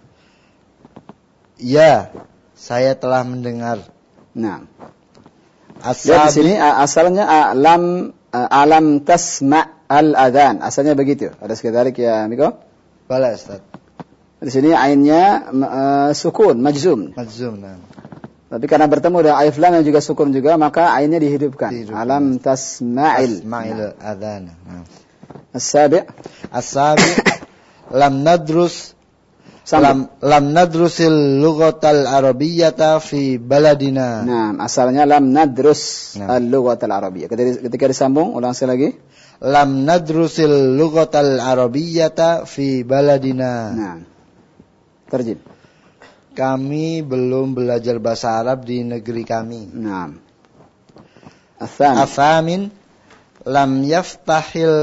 Ya, saya telah mendengar. Nah. Asal di sini asalnya alam alam tasma' al-adzan. Asalnya begitu. Ada sekitarik ya, Miko? Bala, Ustaz. Di sini ainnya uh, sukun, majzum. Majzum, nah. Tapi karena bertemu dengan alif lam yang juga sukun juga, maka ainnya dihidupkan. Dihidupkan. Alam tasma'il. Tasma'il adzan. Nah. As-sabi' As-sabi' lam nadrus Lam, lam nadrusil lughatal arabiyyata fi baladina. Nah, asalnya lam nadrus nah. al-lughatal arabiyyah. Ketika, ketika disambung, ulang sekali lagi. Lam nadrusil lughatal arabiyyata fi baladina. Nah. Terjem. Kami belum belajar bahasa Arab di negeri kami. Nah. Athamin. Athamin lam yaftahil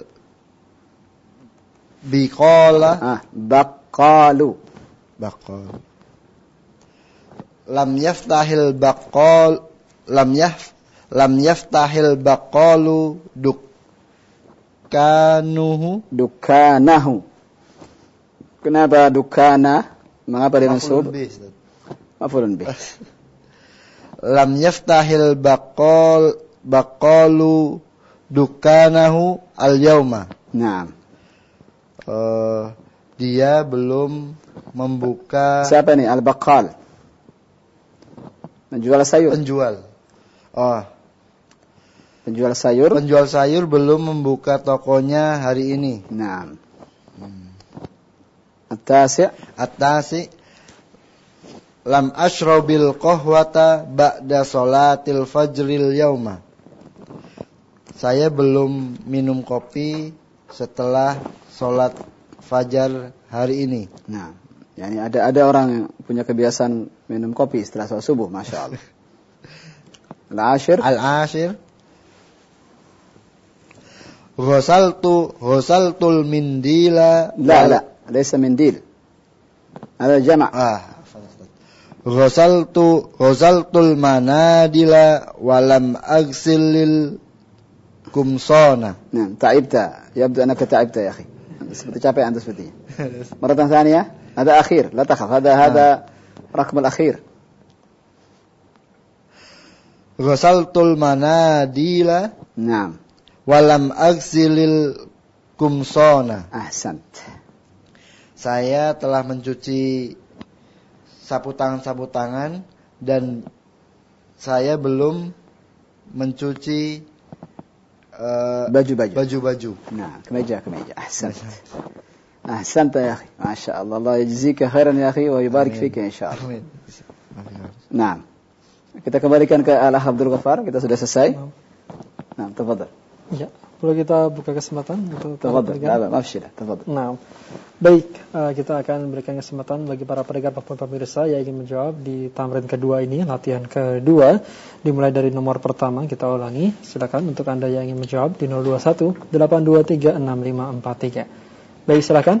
biqala ah, baqalu. Baqal. Lam yaftahil baqal lam yaf lam yaftahil baqalu dukkanuhu dukkanahu. Kenapa dukkana? Mengapa dia mansub? maf'ulun bih. Lam yaftahil baqal baqalu dukanahu al-yauma. Naam. Uh, dia belum membuka. Siapa nih? Al-baqal. Penjual sayur. Penjual. Oh. Penjual sayur. Penjual sayur belum membuka tokonya hari ini. Naam. Hmm. At-tasi'. At-tasi' lam ashrabil qahwata ba'da sholatil fajril yauma. Saya belum minum kopi setelah sholat fajar hari ini. Nah, yani ada ada orang yang punya kebiasaan minum kopi setelah sholat subuh, masya Allah. Al-ashir. Al-ashir. Ghasaltu ghasaltul mindila. La la, laysa mindil. Ada jama'. Ah. Ghasaltu ghasaltul manadila walam agsilil kumsona. Nah, ta'ibta. Yabdu anaka ta'ibta ya akhi. Seperti capek anda sepertinya. Maratan tsaniyah, hada akhir, la takhaf. Hada hada rakm al-akhir. Ghasaltul manadila. Naam. Walam agsilil kumsona. Ahsant. Saya telah mencuci sapu tangan-sapu tangan dan saya belum mencuci uh, baju-baju. Baju-baju. Nah, kemeja, kemeja. Ahsant. Ahsant ya akhi. Masya Allah. Allah yajzika khairan ya akhi wa yubarik fika insyaallah. Amin. Nah, kita kembalikan ke Al Abdul Ghaffar. Kita sudah selesai. Nah, tafadhal. Ya, boleh kita buka kesempatan untuk tafadhal. Nah, mafshilah, tafadhal. Nah. Baik, uh, kita akan berikan kesempatan bagi para pendengar maupun pemirsa yang ingin menjawab di tamrin kedua ini, latihan kedua, dimulai dari nomor pertama. Kita ulangi, silakan untuk Anda yang ingin menjawab di nol dua satu delapan dua tiga enam lima empat tiga. Baik, silakan.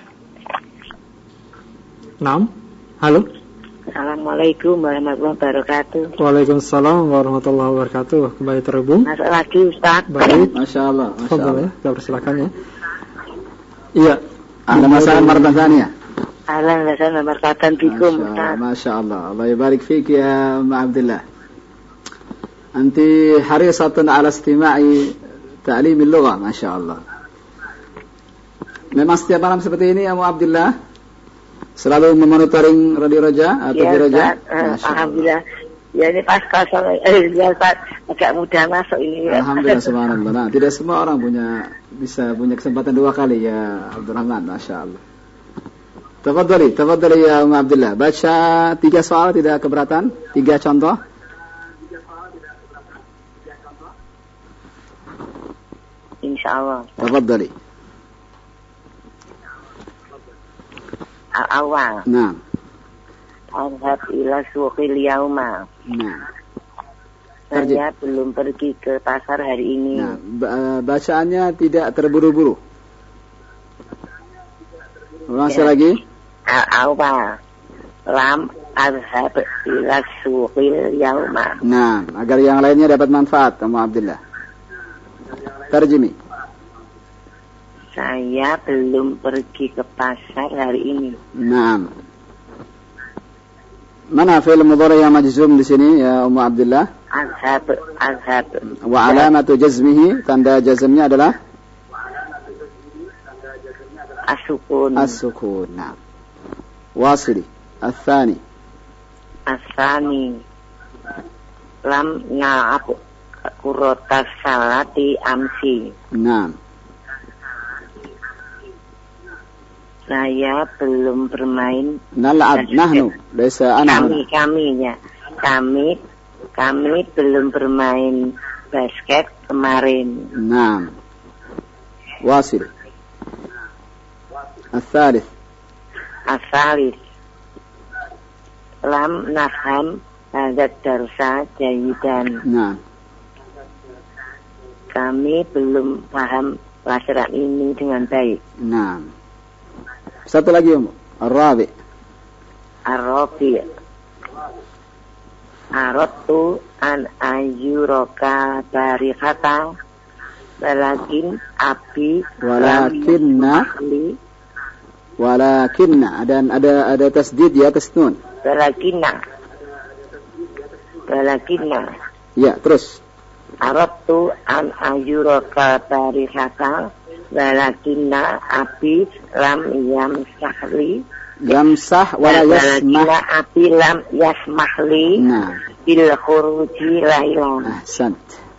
Naam. Halo. Assalamualaikum warahmatullahi wabarakatuh. Waalaikumsalam warahmatullahi wabarakatuh. Kembali terhubung. Masuk lagi Ustaz. Baik. Masya Allah. Masya Allah. Ya, kita persilakan ya. Iya. Ahlan wa sahlan maratan tsaniyah. Ahlan wa sahlan marhatan bikum Ustaz. Masya Allah. Allah yubarik fik ya Umma Abdullah. Anti harisatun ala istima'i ta'lim al-lugha, masya Allah. Memang setiap malam seperti ini ya Umma Abdullah? Selalu memonitoring Radio Raja atau ya, di Raja? Uh, Alhamdulillah. Ya ini pas kosong, eh, ya Ustaz, agak mudah masuk ini. Ya. Alhamdulillah, subhanallah. Nah, tidak semua orang punya bisa punya kesempatan dua kali ya Abdurrahman, masya Allah. Tafadhali, tafadhali ya Umma Abdullah. Baca tiga soal tidak keberatan, tiga contoh. Insyaallah. Tafadhali. Al-awwal. Nah. Adhab ila suqil yauma. Nah. Saya belum pergi ke pasar hari ini. Nah, bacaannya tidak terburu-buru. Ulang sekali lagi. Al-awwal. Lam adhab ila suqil yauma. Nah, agar yang lainnya dapat manfaat, Kamu Abdullah. Terjemi. Saya belum pergi ke pasar hari ini. Naam. Mana fi'il mudhari' yang majzum di sini ya Ummu Abdullah? Azhab, azhab. Wa alamatu jazmihi, tanda jazmnya adalah as-sukun. As-sukun. Naam. Wasili. Ats-tsani. Ats-tsani. Lam na'ab kurotas salati amsi. Naam. Saya belum bermain. Nal'ab, nahnu, laysa ana. Kami, kami ya. Kami, kami belum bermain basket kemarin. Naam. Wasil. Ats-tsalits. Ats-tsalits. Lam nafham hadzal darsa jayidan. Naam. Kami belum paham pelajaran ini dengan baik. Naam. Satu lagi Ummu, Ar-Rabi. Ar-Rabi. Aratu an ayyuraka barihata walakin abi walakinna walakinna dan ada ada tasdid di atas nun. Balakina. Balakina. Ya, terus. Arabtu an ayuraka barihaka balakina abi lam yamsahli. Yamsah wala yasmah. Balakina abi lam yasmahli. Nah. Bil khuruji lailan. Ahsant.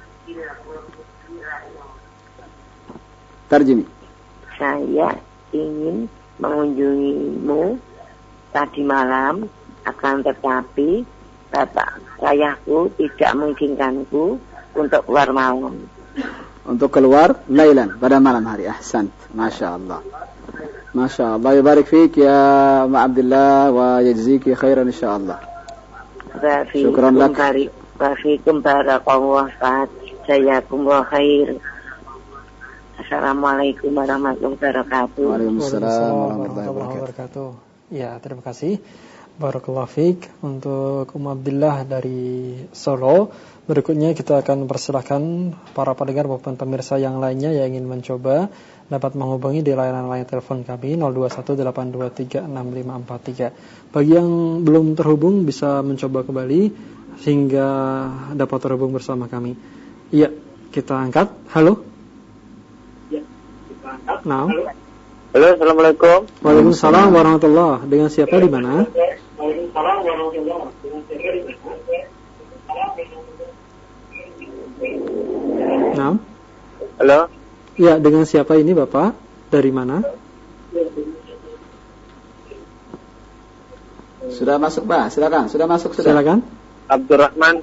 Tarjimi. Saya ingin mengunjungimu tadi malam, akan tetapi bapak ayahku tidak mengizinkanku untuk keluar malam. Untuk keluar lailan pada malam hari. Ahsant. Masya Allah. Masya Allah. Yabarik fiik ya Ma Abdullah wa yajziki khairan insyaallah. Syukran lak. Wafikum barakallahu fat. Jazakumullah khair. Assalamualaikum warahmatullahi wabarakatuh. Waalaikumsalam warahmatullahi wabarakatuh. Ya, terima kasih. Barakallahu fiik untuk Um Abdillah dari Solo. Berikutnya kita akan persilahkan para pendengar maupun pemirsa yang lainnya yang ingin mencoba dapat menghubungi di layanan line telepon kami nol dua satu delapan dua tiga enam lima empat tiga. Bagi yang belum terhubung bisa mencoba kembali sehingga dapat terhubung bersama kami. Iya, kita angkat. Halo. Nah. Halo, assalamualaikum. Waalaikumsalam warahmatullahi. Dengan siapa di mana? Waalaikumsalam warahmatullahi. Nah. Halo. Ya, dengan siapa ini Bapak? Dari mana? Sudah masuk Pak, silakan. Sudah masuk sudah. Silakan. Abdurrahman.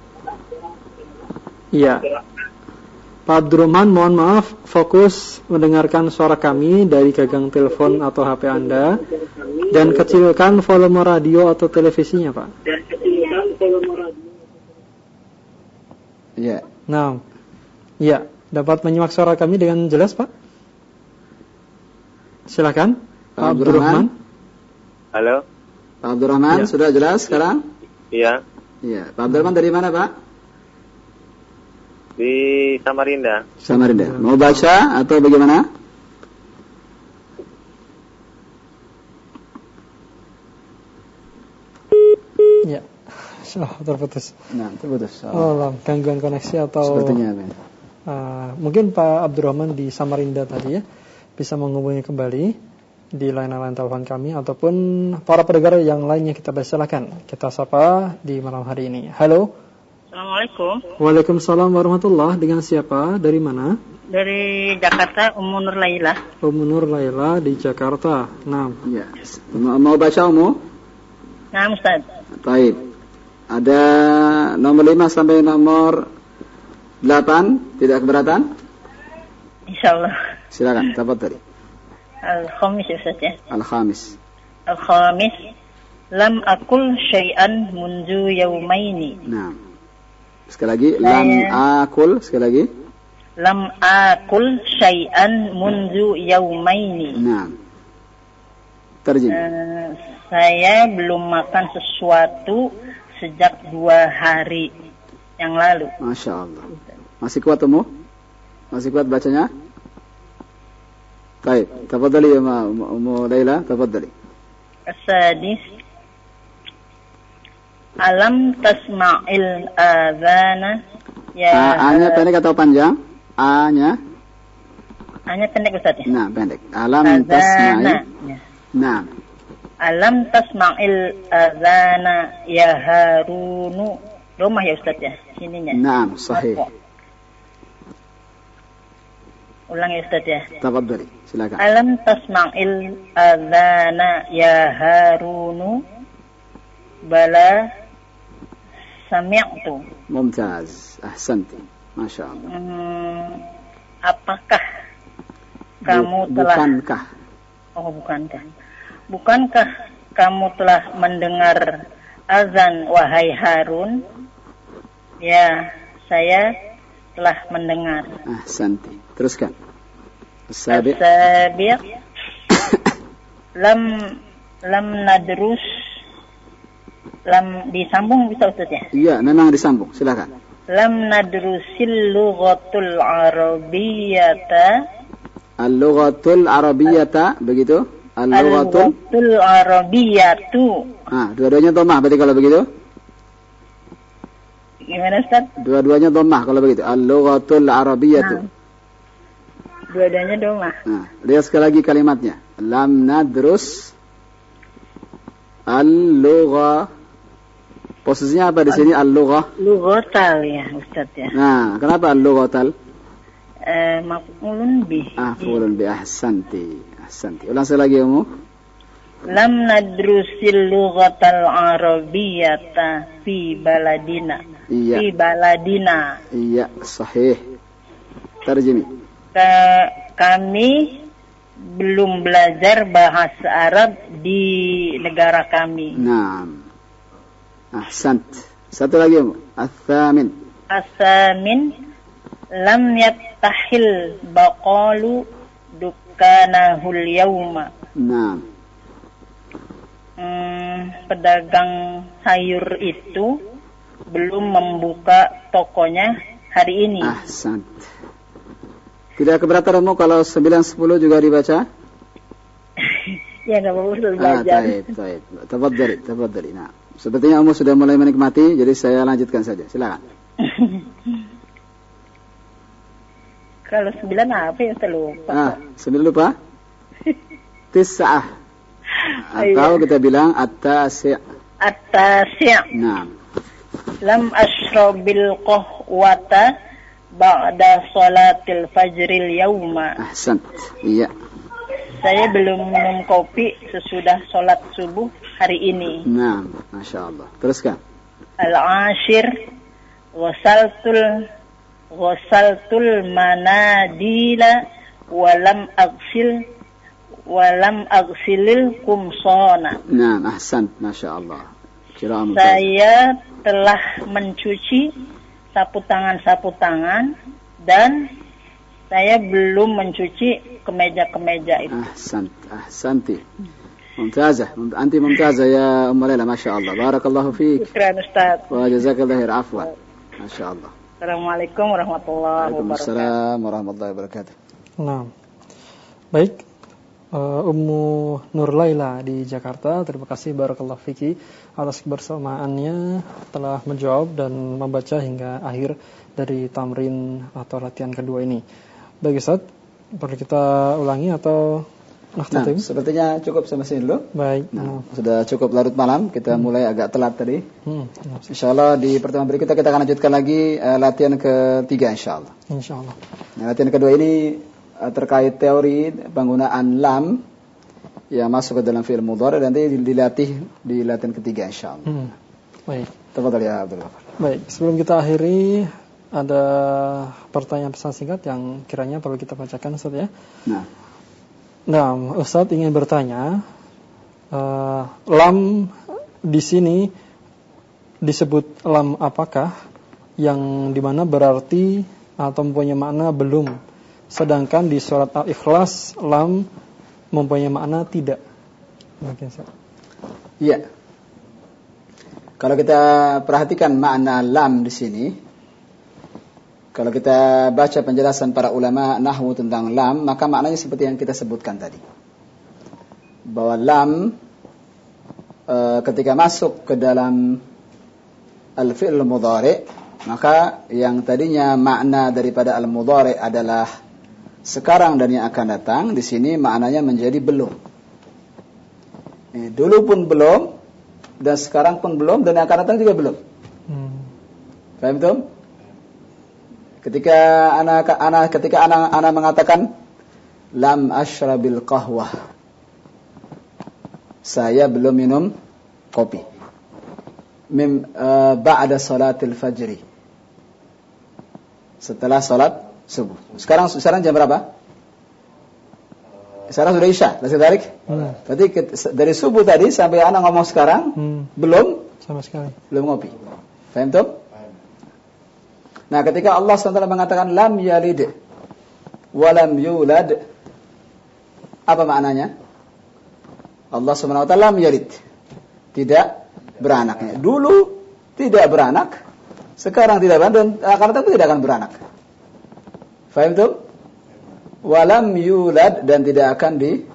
Iya. Pak Abdurrahman, mohon maaf, fokus mendengarkan suara kami dari gagang telepon atau H P Anda dan kecilkan volume radio atau televisinya, Pak. Dan kecilkan volume radio. Iya. Nah, iya, dapat menyimak suara kami dengan jelas, Pak? Silakan, Pak Abdurrahman. Halo. Pak Abdurrahman, ya. Sudah jelas sekarang? Iya. Iya. Pak Abdurrahman dari mana, Pak? Di Samarinda. Samarinda. Mau baca atau bagaimana? Ya. Oh, terputus. Nah, terputus. Oh, gangguan koneksi atau sepertinya apa? Uh, mungkin Pak Abdurrahman di Samarinda tadi ya bisa menghubungi kembali di layanan telepon kami ataupun para pendengar yang lainnya kita persilakan. Kita sapa di malam hari ini. Halo. Assalamualaikum. Waalaikumsalam warahmatullahi. Dengan siapa? Dari mana? Dari Jakarta, Ummu Nur Laila. Ummu Nur Laila di Jakarta. Nah, ya. Mau baca Ummu? Nah, Ustaz. Baik. Ada nomor lima sampai nomor delapan, tidak keberatan? Insyaallah. Silakan, tafadhali. Al-Khamis Ustaz ya. Al-Khamis. Al-Khamis. Lam akul syai'an mundu yaumaini. Nah. Sekali lagi, lam akul, sekali lagi. Lam akul syai'an mundu yaumaini. Nah. Terjemah. Uh, saya belum makan sesuatu sejak dua hari yang lalu. Masya Allah. Masih kuat Ummu? Masih kuat bacanya? Baik, tafadhali ya Ummu Laila, tafadhali. As-sadis. Alam tasma'il adhana ya. A-nya pendek atau panjang? A-nya? A-nya pendek Ustaz ya? Nah, pendek. Alam tasma'il. Ya. Nah. Alam tasma'il adhana ya Harunu. Rumah ya Ustaz ya? Sininya. Naam, sahih. Apa? Ulang ya Ustaz ya? Tafadhali, silakan. Alam tasma'il adhana ya Harunu. Bala sami'tu. Mumtaz, ahsanti. Masya Allah. Hmm, apakah kamu telah Bukankah? Oh, bukankah? Bukankah kamu telah mendengar azan wahai Harun? Ya, saya telah mendengar. Ahsanti. Teruskan. As-sabi'. As-sabi' lam lam nadrus lam disambung bisa Ustaz ya? Iya, memang disambung. Silakan. Lam nadrusil lughatul arabiyyata. Al-lughatul arabiyyata, begitu? Al-lughatul Al-lughatul arabiyyatu. Ah, dua-duanya dhammah berarti kalau begitu? Gimana Ustaz? Dua-duanya dhammah kalau begitu. Al-lughatul arabiyyatu. Nah, dua-duanya dhammah. Nah, lihat sekali lagi kalimatnya. Lam nadrus al-lugha. Posisinya apa di sini al-lugha? Lughatal ya Ustaz ya. Nah, kenapa al-lughatal? Eh, maf'ulun bih. Ah, fulun bi ahsanti. Ahsanti. Ulang sekali lagi, Ummu. Lam nadrusil lughatal arabiyyata fi baladina. Iya. Fi baladina. Iya, sahih. Tarjimi. Ka- kami belum belajar bahasa Arab di negara kami. Naam. Ahsant. Satu lagi, Ummu. Ats-tsamin. Asamin lam yattahil baqalu dukkanahul yauma. Naam. Hmm, pedagang sayur itu belum membuka tokonya hari ini. Ahsant. Tidak keberatan Ummu kalau sembilan sepuluh juga dibaca? Ya enggak apa-apa Ustaz Ah, belajar. baik, baik. Tafadhali, tafadhali. Nah, sepertinya Ummu sudah mulai menikmati, jadi saya lanjutkan saja. Silakan. Kalau sembilan apa ya Ustaz lupa. Ah, sembilan lupa? Tis'ah. Atau kita bilang at-tasi'. At-tasi'. Nah. Lam ashrabil qahwata ba'da salatil fajril yauma. Ahsant. Iya. Saya belum minum kopi sesudah sholat subuh hari ini. Nah, Masya Allah. Teruskan. Al-ashir ghasaltul ghasaltul manadila walam agsil walam agsilil kumsona. Nah, ahsant. Masya Allah. Kira'ah mumtaz. Saya telah mencuci sapu tangan-sapu tangan dan saya belum mencuci kemeja-kemeja itu. Ahsant. Ahsanti. Mumtazah. Anti mumtazah ya Ummu Laila. Masya Allah. Barakallahu fiik. Syukran Ustaz. Wa jazakallahu khair. Afwan. Masya Allah. Assalamualaikum warahmatullahi wabarakatuh. Waalaikumsalam warahmatullahi wabarakatuh. Nah, baik. Uh, Ummu Nur Laila di Jakarta, terima kasih barakallahu fiki atas kebersamaannya telah menjawab dan membaca hingga akhir dari tamrin atau latihan kedua ini. Baik Ustaz, perlu kita ulangi atau Nah, nakhtatim? sepertinya cukup sampai sini dulu. Baik. Nah, sudah cukup larut malam, kita mulai agak telat tadi. Hmm, Insyaallah di pertemuan berikutnya kita akan lanjutkan lagi uh, latihan ketiga insyaallah. insyaallah. Nah, latihan kedua ini uh, terkait teori penggunaan lam yang masuk ke dalam fi'il mudhari dan nanti dilatih di latihan ketiga insyaallah. Hmm. Baik. Tafadhal ya Abdul Ghafar. Baik, sebelum kita akhiri ada pertanyaan pesan singkat yang kiranya perlu kita bacakan Ustaz ya. Nah, Nah, Ustaz ingin bertanya, uh, lam di sini disebut lam apakah yang dimana berarti atau mempunyai makna belum, sedangkan di surat Al-Ikhlas lam mempunyai makna tidak. Mungkin Ustaz. iya. Kalau kita perhatikan makna lam di sini, kalau kita baca penjelasan para ulama nahwu tentang lam, maka maknanya seperti yang kita sebutkan tadi. Bahwa lam e, ketika masuk ke dalam al-fi'l mudhari, maka yang tadinya makna daripada al-mudhari adalah sekarang dan yang akan datang, di sini maknanya menjadi belum. E, dulu pun belum, dan sekarang pun belum, dan yang akan datang juga belum. Hmm. Paham tuh? Ketika anak anak ketika anak anak mengatakan lam ashrabil qahwah, saya belum minum kopi. Mim uh, ba'da salatil fajri, setelah salat subuh. Sekarang sekarang jam berapa? Sekarang sudah isya. Masih tarik? Hmm. Berarti dari subuh tadi sampai anak ngomong sekarang Hmm. belum Sama sekali. belum ngopi. Paham tuh? Nah, ketika Allah subhanahu wa taala mengatakan lam yalid wa lam yulad, apa maknanya? Allah subhanahu wa taala lam yalid, tidak beranak. Dulu tidak beranak, sekarang tidak beranak, dan akan datang tidak akan beranak. Faham tuh? Wa lam yulad, dan tidak akan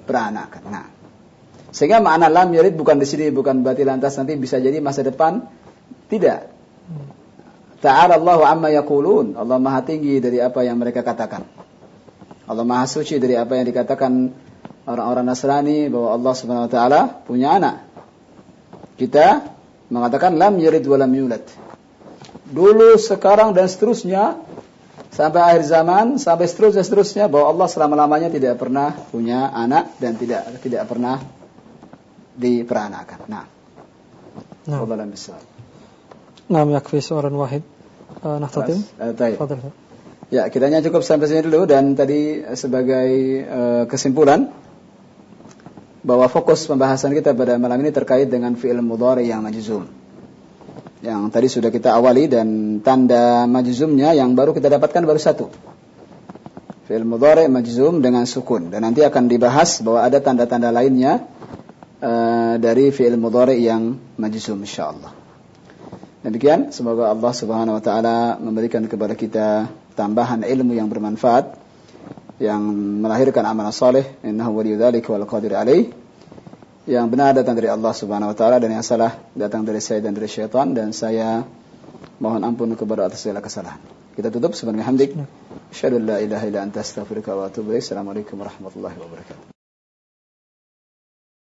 diperanakan. Nah, sehingga makna lam yalid bukan di sini bukan berarti lantas nanti bisa jadi masa depan. Tidak. Ta'ala Allahu amma yaqulun. Allah Maha tinggi dari apa yang mereka katakan. Allah Maha suci dari apa yang dikatakan orang-orang Nasrani bahwa Allah Subhanahu wa taala punya anak. Kita mengatakan lam yalid wa lam yulad. Dulu, sekarang dan seterusnya sampai akhir zaman, sampai seterusnya seterusnya bahwa Allah selama-lamanya tidak pernah punya anak dan tidak tidak pernah diperanakan. Nah. Nah. Wallahu a'lam. Nah, yakfi su'alan wahid. Uh, Naftatim. Baik. Ya, kiranya cukup sampai sini dulu dan tadi sebagai uh, kesimpulan bahwa fokus pembahasan kita pada malam ini terkait dengan fi'il mudhari yang majzum. Yang tadi sudah kita awali dan tanda majzumnya yang baru kita dapatkan baru satu. Fi'il mudhari majzum dengan sukun dan nanti akan dibahas bahwa ada tanda-tanda lainnya uh, dari fi'il mudhari yang majzum insyaallah. Demikian, semoga Allah Subhanahu wa taala memberikan kepada kita tambahan ilmu yang bermanfaat yang melahirkan amalan saleh. Innahu waliyyu dzalika wal qadir alaih. Yang benar datang dari Allah Subhanahu wa taala dan yang salah datang dari saya dan dari syaitan dan saya mohon ampun kepada atas segala kesalahan. Kita tutup subhanallah hamdik. Asyhadu an la ilaha illa anta astaghfiruka wa atubu ilaik. Assalamualaikum warahmatullahi wabarakatuh.